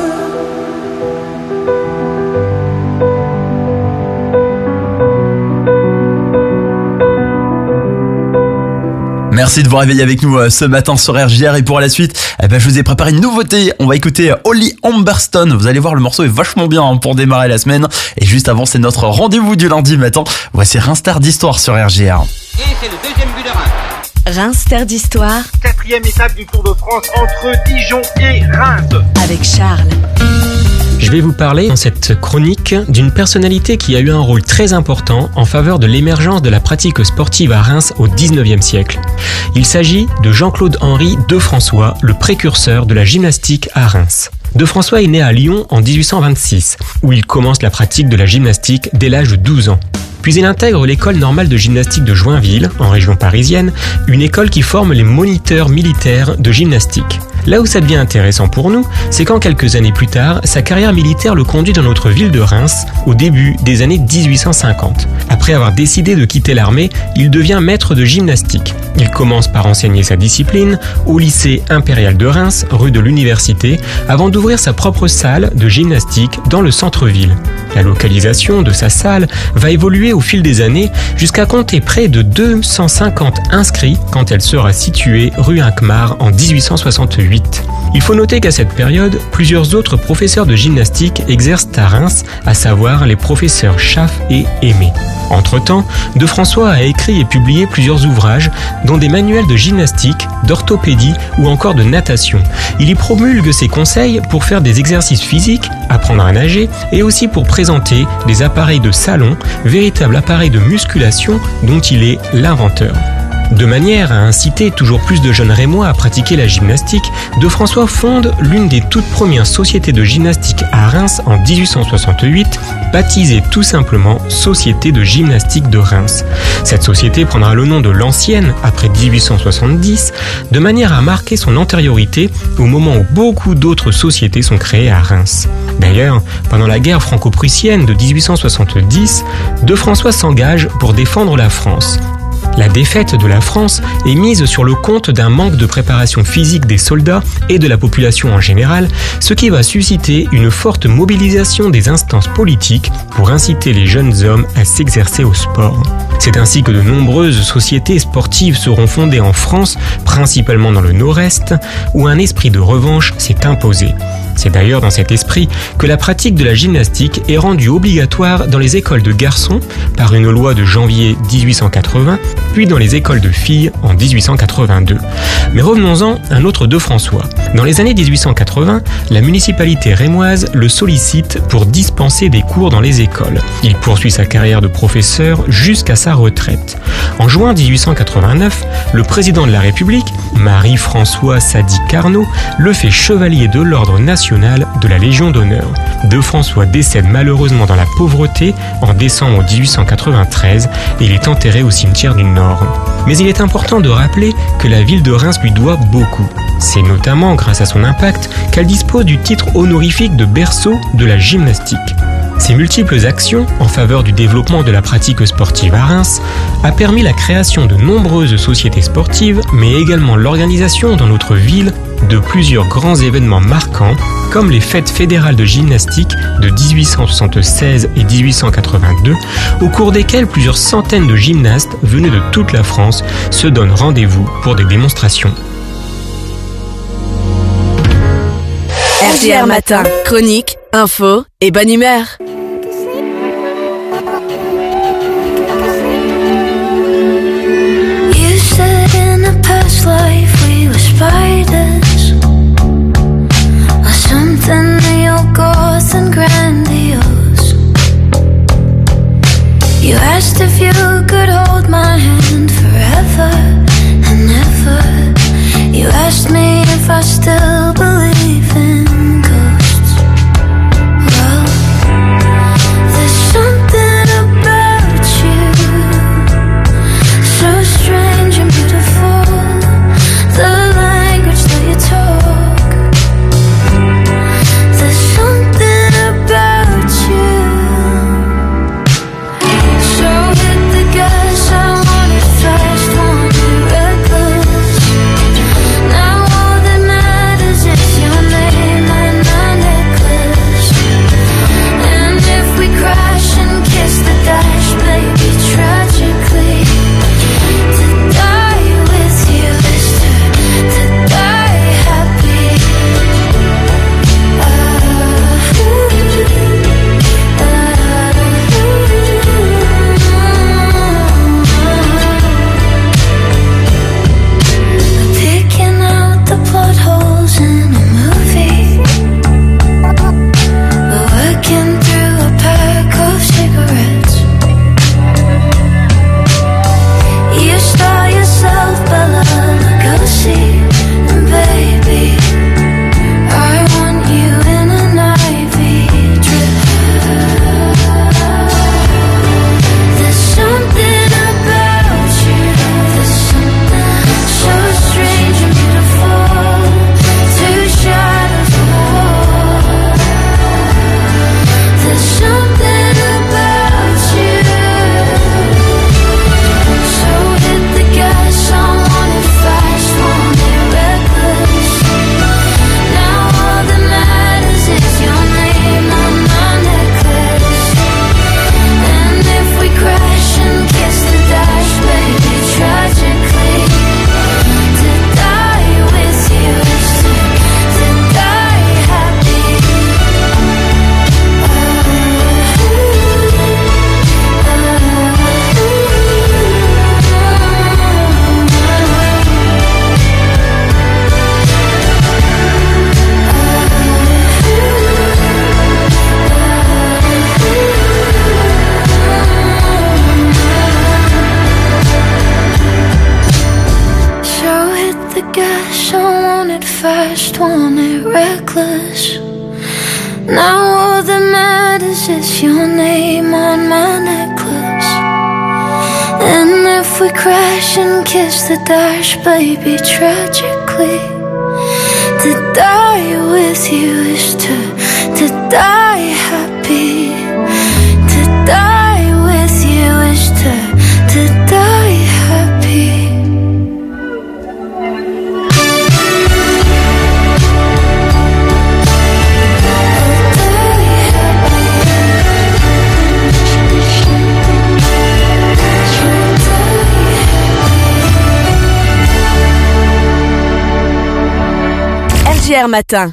Merci de vous réveiller avec nous euh, ce matin sur R J R. Et pour la suite, eh ben, je vous ai préparé une nouveauté. On va écouter Holly Humberstone. Vous allez voir, le morceau est vachement bien hein, pour démarrer la semaine. Et juste avant, c'est notre rendez-vous du lundi matin. Voici Reims Terre d'Histoire sur R J R. Et c'est le deuxième but de Reims. Reims Terre d'Histoire. Quatrième étape du Tour de France entre Dijon et Reims. Avec Charles. Je vais vous parler dans cette chronique d'une personnalité qui a eu un rôle très important en faveur de l'émergence de la pratique sportive à Reims au dix-neuvième siècle. Il s'agit de Jean-Claude-Henri Defrançois, le précurseur de la gymnastique à Reims. Defrançois est né à Lyon en dix-huit cent vingt-six, où il commence la pratique de la gymnastique dès l'âge de douze ans. Puis il intègre l'école normale de gymnastique de Joinville, en région parisienne, une école qui forme les moniteurs militaires de gymnastique. Là où ça devient intéressant pour nous, c'est qu'en quelques années plus tard, sa carrière militaire le conduit dans notre ville de Reims, au début des années dix-huit cent cinquante. Après avoir décidé de quitter l'armée, il devient maître de gymnastique. Il commence par enseigner sa discipline au lycée impérial de Reims, rue de l'Université, avant d'ouvrir sa propre salle de gymnastique dans le centre-ville. La localisation de sa salle va évoluer au fil des années jusqu'à compter près de deux cent cinquante inscrits quand elle sera située rue Hincmar en dix-huit cent soixante-huit. Il faut noter qu'à cette période, plusieurs autres professeurs de gymnastique exercent à Reims, à savoir les professeurs Schaff et Aimé. Entre-temps, Defrançois a écrit et publié plusieurs ouvrages, dont des manuels de gymnastique, d'orthopédie ou encore de natation. Il y promulgue ses conseils pour faire des exercices physiques, apprendre à nager et aussi pour présenter des appareils de salon, véritables appareils de musculation dont il est l'inventeur. De manière à inciter toujours plus de jeunes Rémois à pratiquer la gymnastique, Defrançois fonde l'une des toutes premières sociétés de gymnastique à Reims en dix-huit cent soixante-huit, baptisée tout simplement Société de gymnastique de Reims. Cette société prendra le nom de l'ancienne après dix-huit cent soixante-dix, de manière à marquer son antériorité au moment où beaucoup d'autres sociétés sont créées à Reims. D'ailleurs, pendant la guerre franco-prussienne de dix-huit cent soixante-dix, Defrançois s'engage pour défendre la France. La défaite de la France est mise sur le compte d'un manque de préparation physique des soldats et de la population en général, ce qui va susciter une forte mobilisation des instances politiques pour inciter les jeunes hommes à s'exercer au sport. C'est ainsi que de nombreuses sociétés sportives seront fondées en France, principalement dans le Nord-Est, où un esprit de revanche s'est imposé. C'est d'ailleurs dans cet esprit que la pratique de la gymnastique est rendue obligatoire dans les écoles de garçons par une loi de janvier dix-huit cent quatre-vingts, puis dans les écoles de filles en dix-huit cent quatre-vingt-deux. Mais revenons-en à un autre Defrançois. Dans les années dix-huit cent quatre-vingts, la municipalité rémoise le sollicite pour dispenser des cours dans les écoles. Il poursuit sa carrière de professeur jusqu'à sa retraite. En juin dix-huit cent quatre-vingt-neuf, le président de la République, Marie-François Sadi Carnot, le fait chevalier de l'ordre national de la Légion d'honneur. Defrançois décède malheureusement dans la pauvreté en décembre dix-huit cent quatre-vingt-treize et il est enterré au cimetière du Nord. Mais il est important de rappeler que la ville de Reims lui doit beaucoup. C'est notamment grâce à son impact qu'elle dispose du titre honorifique de berceau de la gymnastique. Ces multiples actions en faveur du développement de la pratique sportive à Reims a permis la création de nombreuses sociétés sportives, mais également l'organisation dans notre ville de plusieurs grands événements marquants, comme les fêtes fédérales de gymnastique de dix-huit cent soixante-seize et dix-huit cent quatre-vingt-deux, au cours desquelles plusieurs centaines de gymnastes venus de toute la France se donnent rendez-vous pour des démonstrations. R J R Matin, chronique, info et bonne humeur. You said in a past life we were spiders, or something real goth and grandiose. You asked if you could hold my hand forever and ever. You asked me if I still believe in ghosts. Well, there's something about you, so strange and beautiful. The language that you talk, there's something about you. So hit the gas, I want it fast, want it reckless. Now want it fast, want it reckless. Now all that matters is your name on my necklace. And if we crash and kiss the dash, baby, tragically, to die with you is to, to die happy. To die with you is to, to die happy. R J R Matin.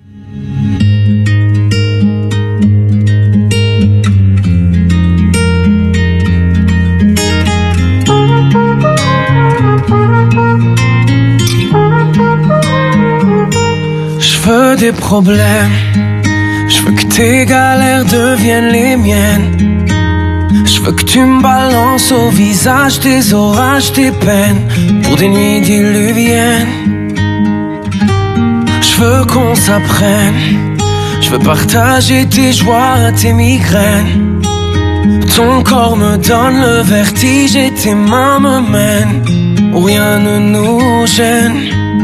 Je veux des problèmes, je veux que tes galères deviennent les miennes. Je veux que tu me balances au visage des orages, des peines, pour des nuits diluviennes. Je veux qu'on s'apprenne, je veux partager tes joies, tes migraines. Ton corps me donne le vertige et tes mains me mènent où rien ne nous gêne.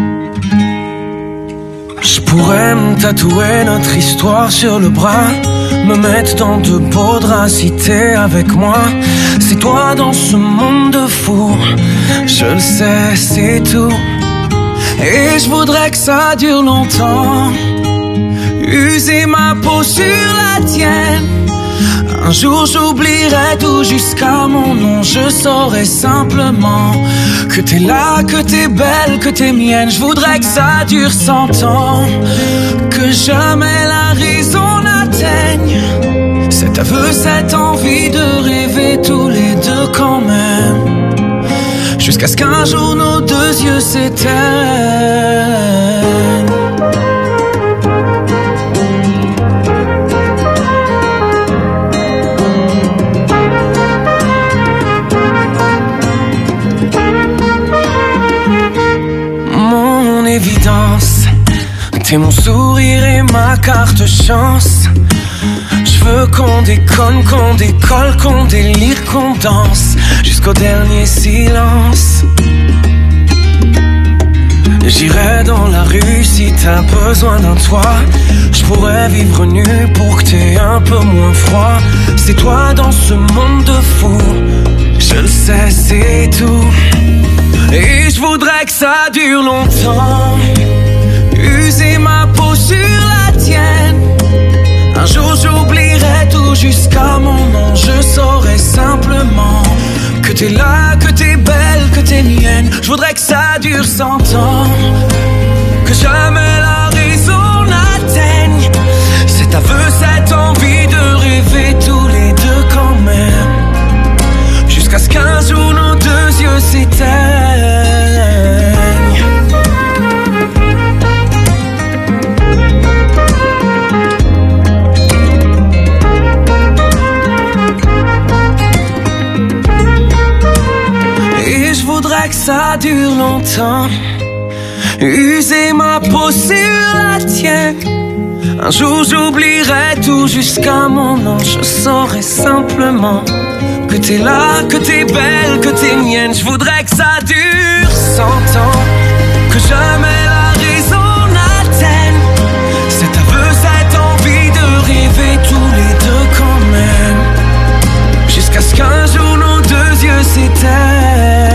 Je pourrais me tatouer notre histoire sur le bras, me mettre dans de beaux draps si t'es avec moi. C'est toi dans ce monde de fou, je le sais, c'est tout. Et je voudrais que ça dure longtemps, user ma peau sur la tienne. Un jour j'oublierai tout jusqu'à mon nom. Je saurai simplement que t'es là, que t'es belle, que t'es mienne. Je voudrais que ça dure cent ans, que jamais la raison n'atteigne cet aveu, cette envie de rêver tous les deux quand même. Jusqu'à ce qu'un jour nos deux yeux s'éteignent. Mon évidence, t'es mon sourire et ma carte chance. Je veux qu'on déconne, qu'on décolle, qu'on délire, qu'on danse jusqu'au dernier silence. J'irai dans la rue si t'as besoin d'un toit. Je pourrais vivre nu pour que t'aies un peu moins froid. C'est toi dans ce monde de fou, je le sais, c'est tout. Et je voudrais que ça dure longtemps, user ma peau sur la tienne. Un jour j'oublierai tout jusqu'à mon nom. Je saurai simplement que t'es là, que t'es belle, que t'es mienne. Je voudrais que ça dure cent ans, que jamais la raison n'atteigne cet aveu, cette envie de rêver tous les deux quand même. Jusqu'à ce qu'un jour nos deux yeux s'éteignent. Que ça dure longtemps, user ma peau sur la tienne. Un jour j'oublierai tout jusqu'à mon nom. Je saurai simplement que t'es là, que t'es belle, que t'es mienne. Je voudrais que ça dure cent ans, que jamais la raison n'atteigne cet aveu, cette envie de rêver tous les deux quand même. Jusqu'à ce qu'un jour nos deux yeux s'éteignent.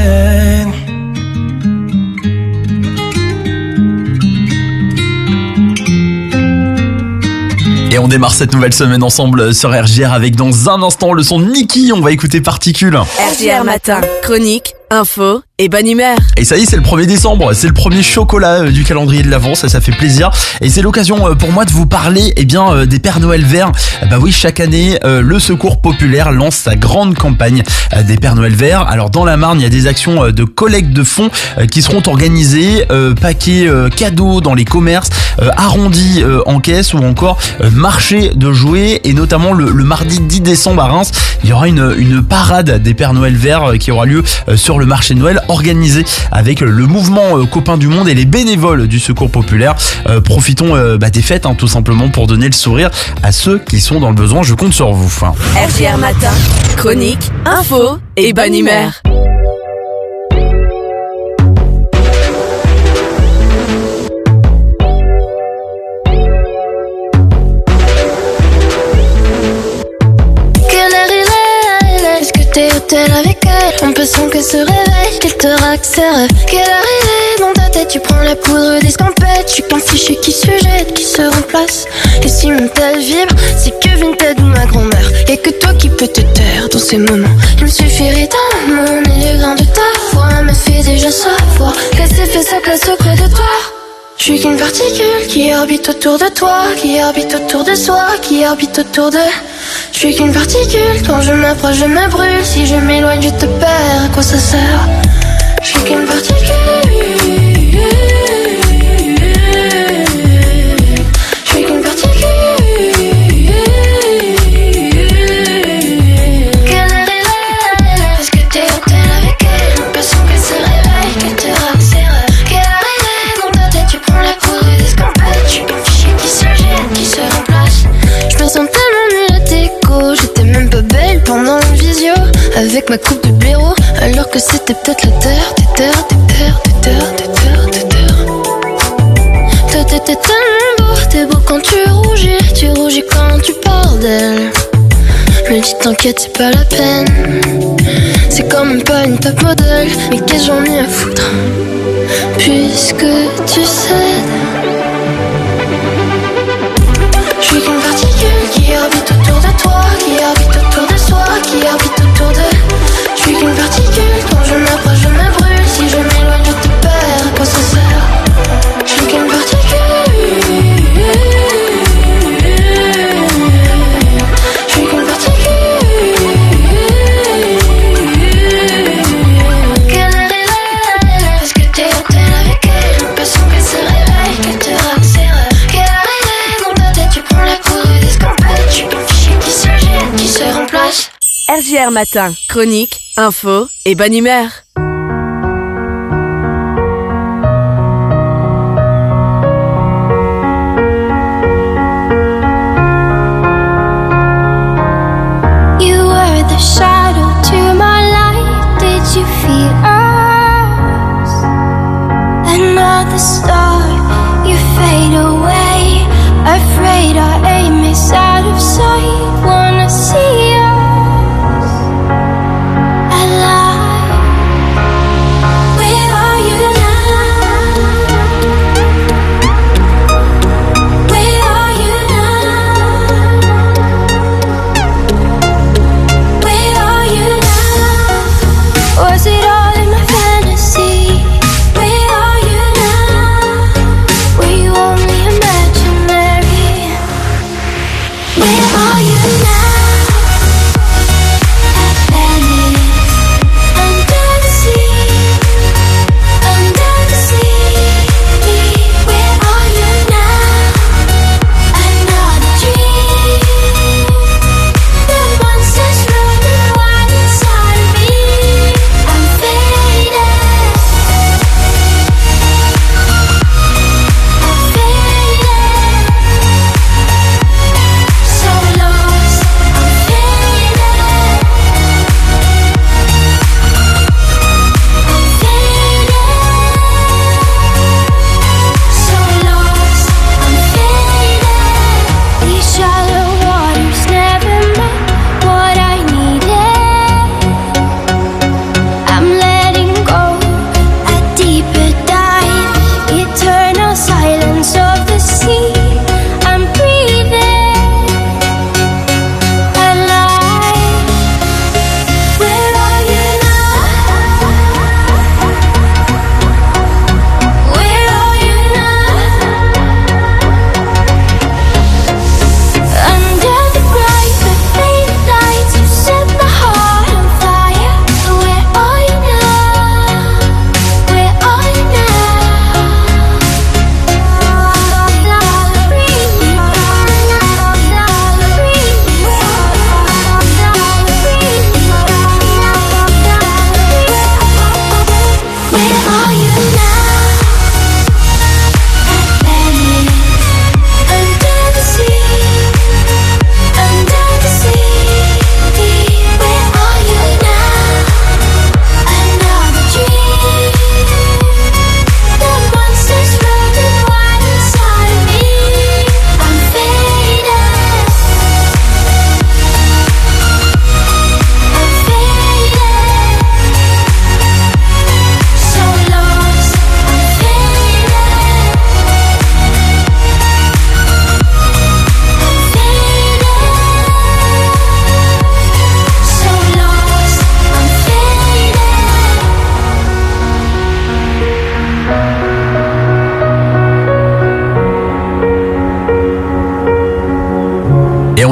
Et on démarre cette nouvelle semaine ensemble sur R J R avec dans un instant le son de Niki. On va écouter Particule. R J R Matin, chronique, info et bonne humeur. Et ça y est, c'est le premier décembre, c'est le premier chocolat du calendrier de l'Avent, ça ça fait plaisir. Et c'est l'occasion pour moi de vous parler eh bien des Pères Noël verts. Bah oui, chaque année, le Secours Populaire lance sa grande campagne des Pères Noël verts. Alors dans la Marne, il y a des actions de collecte de fonds qui seront organisées, paquets cadeaux dans les commerces, arrondis en caisse ou encore marché de jouets. Et notamment le, le mardi dix décembre à Reims, il y aura une, une parade des Pères Noël verts qui aura lieu sur le marché de Noël organisé avec le mouvement euh, Copains du Monde et les bénévoles du Secours Populaire. Euh, profitons euh, bah, des fêtes hein, tout simplement pour donner le sourire à ceux qui sont dans le besoin. Je compte sur vous. Hein. R J R Matin, chronique, info et bonne humeur. T'es avec elle, on peut sans que se réveille, qu'elle te raque ses rêves. Quelle heure il est dans ta tête, tu prends la poudre d'escampette. Je suis qu'un fichier qui se jette, qui se remplace. Et si mon tel vibre, c'est que Vinted ou ma grand-mère. Y'a que toi qui peux te taire dans ces moments. Il me suffirait d'un mot, mais le grain de ta voix me fait déjà savoir qu'elle s'est fait sa place auprès de toi. Je suis qu'une particule qui orbite autour de toi, qui orbite autour de soi, qui orbite autour de... Je suis qu'une particule, quand je m'approche je me brûle. Si je m'éloigne je te perds, à quoi ça sert? Je suis qu'une particule. Je suis qu'une particule. Quelle heure est elle? Est-ce que t'es hôtel avec elle? On peut sans qu'elle se réveille, qu'elle te raque ses rêves. Quelle heure est elle? Dans ta tête tu prends la poudre d'escampette. Je suis qu'un fichier qui se jette, qui se remplace. Je me sens tellement mieux à déco. J'étais même pas belle pendant une visio avec ma coupe de blaireau, alors que c'était peut-être la terre, des terres, des terres, des terres, des terres, des terres. Toi t'étais tellement beau, t'es beau quand tu rougis, tu rougis quand tu parles d'elle. Je me dis t'inquiète c'est pas la peine, c'est quand même pas une top modèle. Mais qu'est-ce que j'en ai à foutre, puisque tu cèdes. Je suis qu'une particule qui orbite autour de toi, qui orbite autour de soi, qui orbite autour de... Je suis qu'une particule, quand je m'approche je me brûle. Si je m'éloigne je te perds, à quoi ça sert? Je suis qu'une particule. Je suis qu'une particule. Quelle heure est elle? Est-ce que t'es hôtel avec elle? On peut sans qu'elle se réveille, qu'elle te raque ses rêves. Quelle heure est elle? Dans ta tête tu prends la poudre d'escampette. Je suis qu'un fichier qui se jette, qui se remplace. R J R Matin, chronique, info et bonne humeur. You were the shadow to my light. Did you feel us? Another star, you fade away. Afraid our aim is out of sight. Wanna see us alive. Where are you now? Where are you now? Where are you now? Was it all in my fantasy? Where are you now?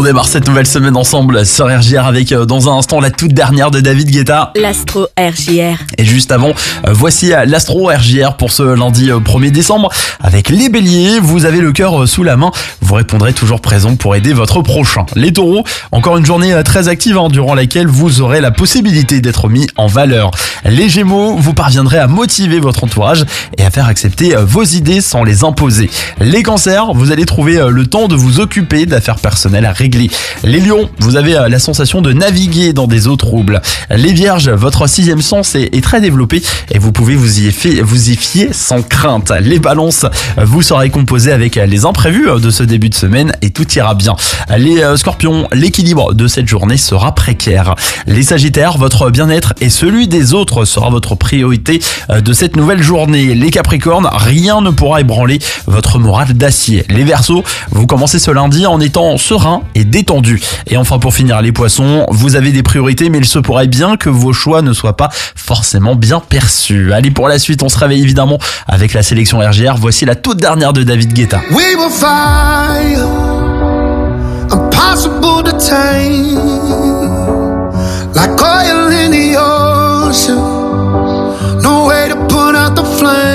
démarre cette nouvelle semaine ensemble sur R J R avec euh, dans un instant la toute dernière de David Guetta. L'Astro R J R. Et juste avant, euh, voici euh, l'Astro R J R pour ce lundi euh, premier décembre. Avec les béliers, vous avez le cœur euh, sous la main. Vous répondrez toujours présent pour aider votre prochain. Les taureaux, encore une journée euh, très active hein, durant laquelle vous aurez la possibilité d'être mis en valeur. Les gémeaux, vous parviendrez à motiver votre entourage et à faire accepter euh, vos idées sans les imposer. Les cancers, vous allez trouver euh, le temps de vous occuper d'affaires personnelles à régler. Les lions, vous avez euh, la sensation de naviguer dans des eaux troubles. Les vierges, votre sixième sens est, est très développé et vous pouvez vous y, fier, vous y fier sans crainte. Les balances, vous saurez composer avec les imprévus de ce début de semaine et tout ira bien. Les euh, scorpions, l'équilibre de cette journée sera précaire. Les sagittaires, votre bien-être et celui des autres sera votre priorité euh, de cette nouvelle journée. Les capricornes, rien ne pourra ébranler votre morale d'acier. Les verseaux, vous commencez ce lundi en étant serein et détendu. Et enfin pour finir, les poissons, vous avez des priorités mais il se pourrait bien que vos choix ne soient pas forcément bien perçus. Allez, pour la suite, on se réveille évidemment avec la sélection R J R. Voici la toute dernière de David Guetta. We will fire, impossible to tame, like oil in the ocean, no way to put out the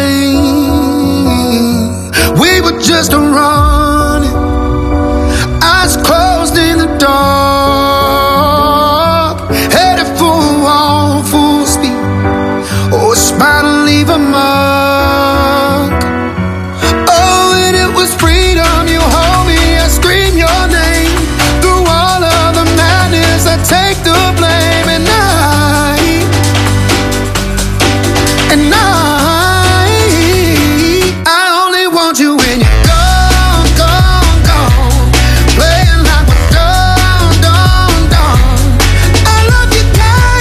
flame. We were just running, eyes closed in the dark, headed for a wall, full speed, oh, it's about to leave a mark. Oh, and it was freedom, you hold me, I scream your name, through all of the madness, I take the blame, and I, and I, I only want you when you're gone, gone, gone, playing like we're done, done, done. I love you,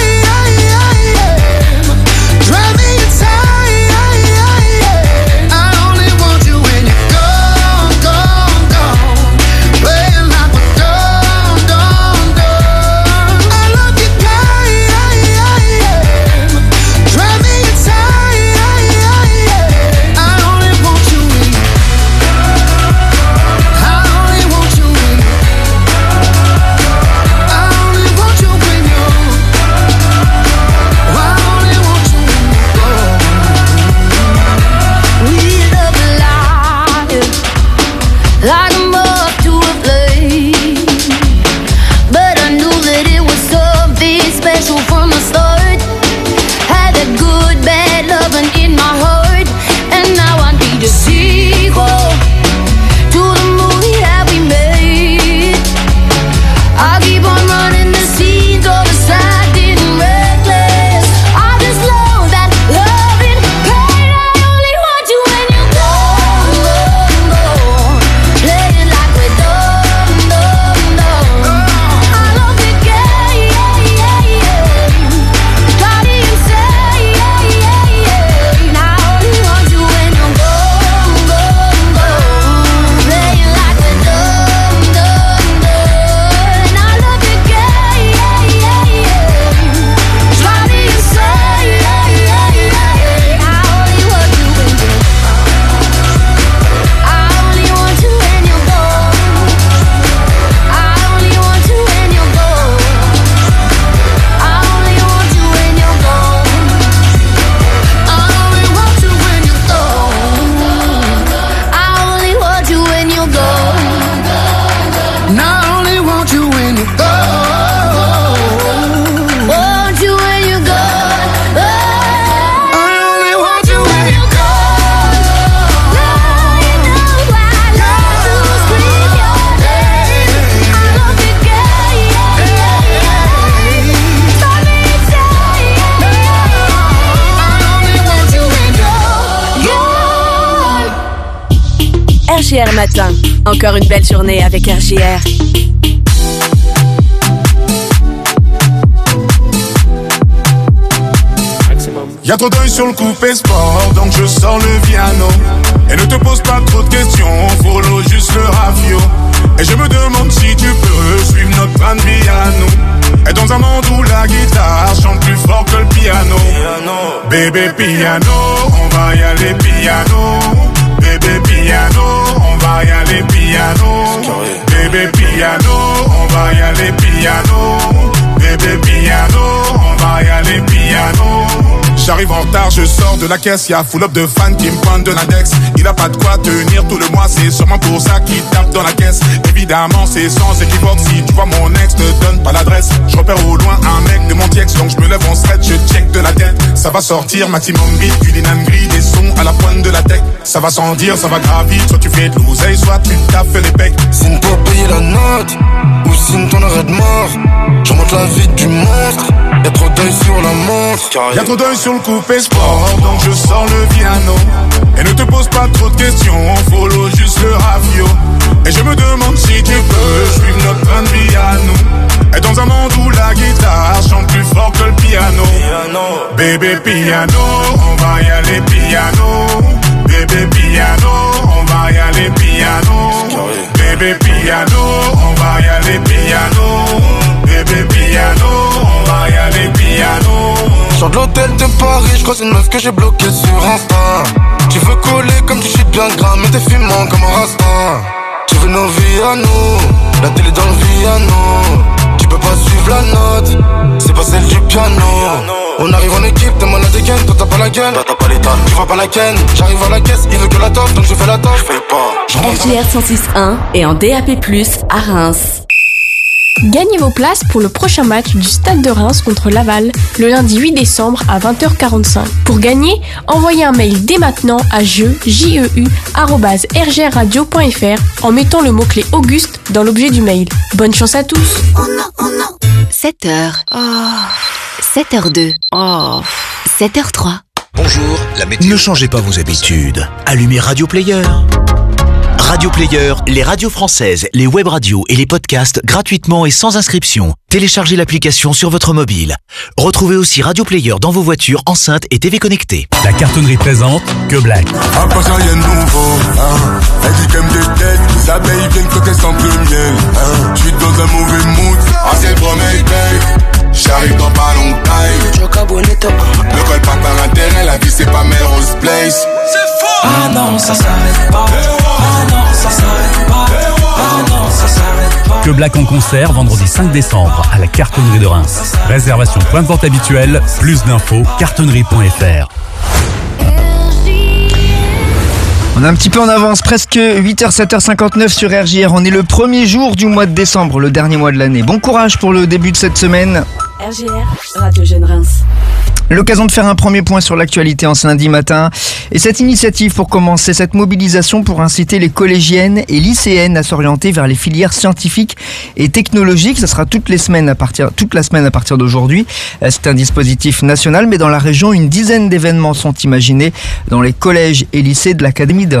God, drive me insane. I only want you when you're gone, gone, gone, playing like we're done, done, done. I love you, God, drive me insane. I only want you when you, I only want you when you, I only want you when you, I only want you when you go. We love life like a moth to a flame, but I knew that it was something special from the start. Had that good, bad loving in my heart, and now I need a sequel to the movie that we made. I keep on running the scenes of the sad and reckless. I just love that loving pain. I only want you when you're gone, gone, gone, playing like we're done, done, done. I love the game, got it insane. I only want you when you're gone, gone, gone, playing like we're done, done, done. I love the game, got it insane. I only want you when you're, I only want you when you're gone. I only want you when you're gone. I only want you when you're gone. I only want you when you're gone. I only want you when you're gone. And I only want you when you're gone. Want you when you're gone. I only want you when you're gone. You know I love to scream your name. I love the game. Drive me insane. I only want you when you're gone. R J R Matin. Encore une belle journée avec R J R. Y'a trop d'œil sur le coupé sport, donc je sors le piano. Et ne te pose pas trop de questions, follow juste le rafio. Et je me demande si tu peux suivre notre plan de piano. Et dans un monde où la guitare chante plus fort que le piano. Bébé piano, on va y aller piano. Bébé piano, on va y aller piano. Bébé piano, on J'arrive en retard, je sors de la caisse, y'a full up de fans qui me pointent de l'index. Il a pas de quoi tenir tout le mois, c'est sûrement pour ça qu'il tape dans la caisse. Évidemment c'est sans équivoque, si tu vois mon ex, ne donne pas l'adresse. Je repère au loin un mec de mon tiex, donc je me lève en stretch, je check de la tête. Ça va sortir, maximum beat, du dynamite, des sons à la pointe de la tech. Ça va sans dire, ça va gravir, soit tu fais de l'oseille, soit tu tapes les pecs. Signe pour payer la note, ou signe ton arrêt de mort. Je remonte la vie du monstre, y'a trop d'œil sur la montre. Y'a trop d'œil sur le coupé sport, donc je sors le piano. Et ne te pose pas trop de questions, follow juste le ravio. Et je me demande si tu peux suivre notre train de vie à nous. Et dans un monde où la guitare chante plus fort que le piano. Bébé piano, on va y aller piano. Bébé piano, on va y aller piano. Bébé piano, on va y aller piano. Bébé piano, on va y aller piano. Sors de l'hôtel de Paris, je croise une meuf que j'ai bloquée sur Insta. Tu veux coller comme tu shit bien gras, mais t'es fumant comme un rasta. Tu veux nos vies à nous, la télé dans le piano. Tu peux pas suivre la note, c'est pas celle du piano. On arrive en équipe, t'es malade again, toi t'as pas la gueule, toi t'as pas l'état, tu vois pas la ken. J'arrive à la caisse, il veut que la toffe, donc je fais la toffe, je fais pas. R J R cent six point un et en D A P plus, à Reims. Gagnez vos places pour le prochain match du Stade de Reims contre Laval, le lundi huit décembre à vingt heures quarante-cinq. Pour gagner, envoyez un mail dès maintenant à jeu, j e u arobase r g r radio point f r en mettant le mot-clé Auguste dans l'objet du mail. Bonne chance à tous. Oh non, oh non. sept heures. Oh. sept heures deux. Oh. sept heures trois. Bonjour, la météo. Ne changez pas vos habitudes. Allumez Radio Player. Radio Player, les radios françaises, les web radios et les podcasts gratuitement et sans inscription. Téléchargez l'application sur votre mobile. Retrouvez aussi Radio Player dans vos voitures, enceintes et T V connectées. La cartonnerie présente Que Black. Un patient rien de nouveau, hein. Elle dit qu'elle me déteste, les abeilles viennent quand elles sentent le miel, hein. Je suis dans un mauvais mood, ah c'est le premier day. J'arrive dans pas longtemps. Joca Bonito. Le col pas par intérêt, la vie c'est pas Melrose Place. C'est faux. Ah non, ça s'arrête pas. Ah non, ça s'arrête pas. Ah non, ça s'arrête pas. Que Black en concert vendredi cinq décembre à la cartonnerie de Reims. Réservation point de vente habituelle, plus d'infos cartonnerie point f r. On est un petit peu en avance, presque huit heures, sept heures cinquante-neuf sur R J R. On est le premier jour du mois de décembre, le dernier mois de l'année. Bon courage pour le début de cette semaine. R J R, Radio Jeune Reims. L'occasion de faire un premier point sur l'actualité en ce lundi matin. Et cette initiative pour commencer, cette mobilisation pour inciter les collégiennes et lycéennes à s'orienter vers les filières scientifiques et technologiques. Ça sera toutes les semaines à partir, toute la semaine à partir d'aujourd'hui. C'est un dispositif national, mais dans la région, une dizaine d'événements sont imaginés dans les collèges et lycées de l'Académie de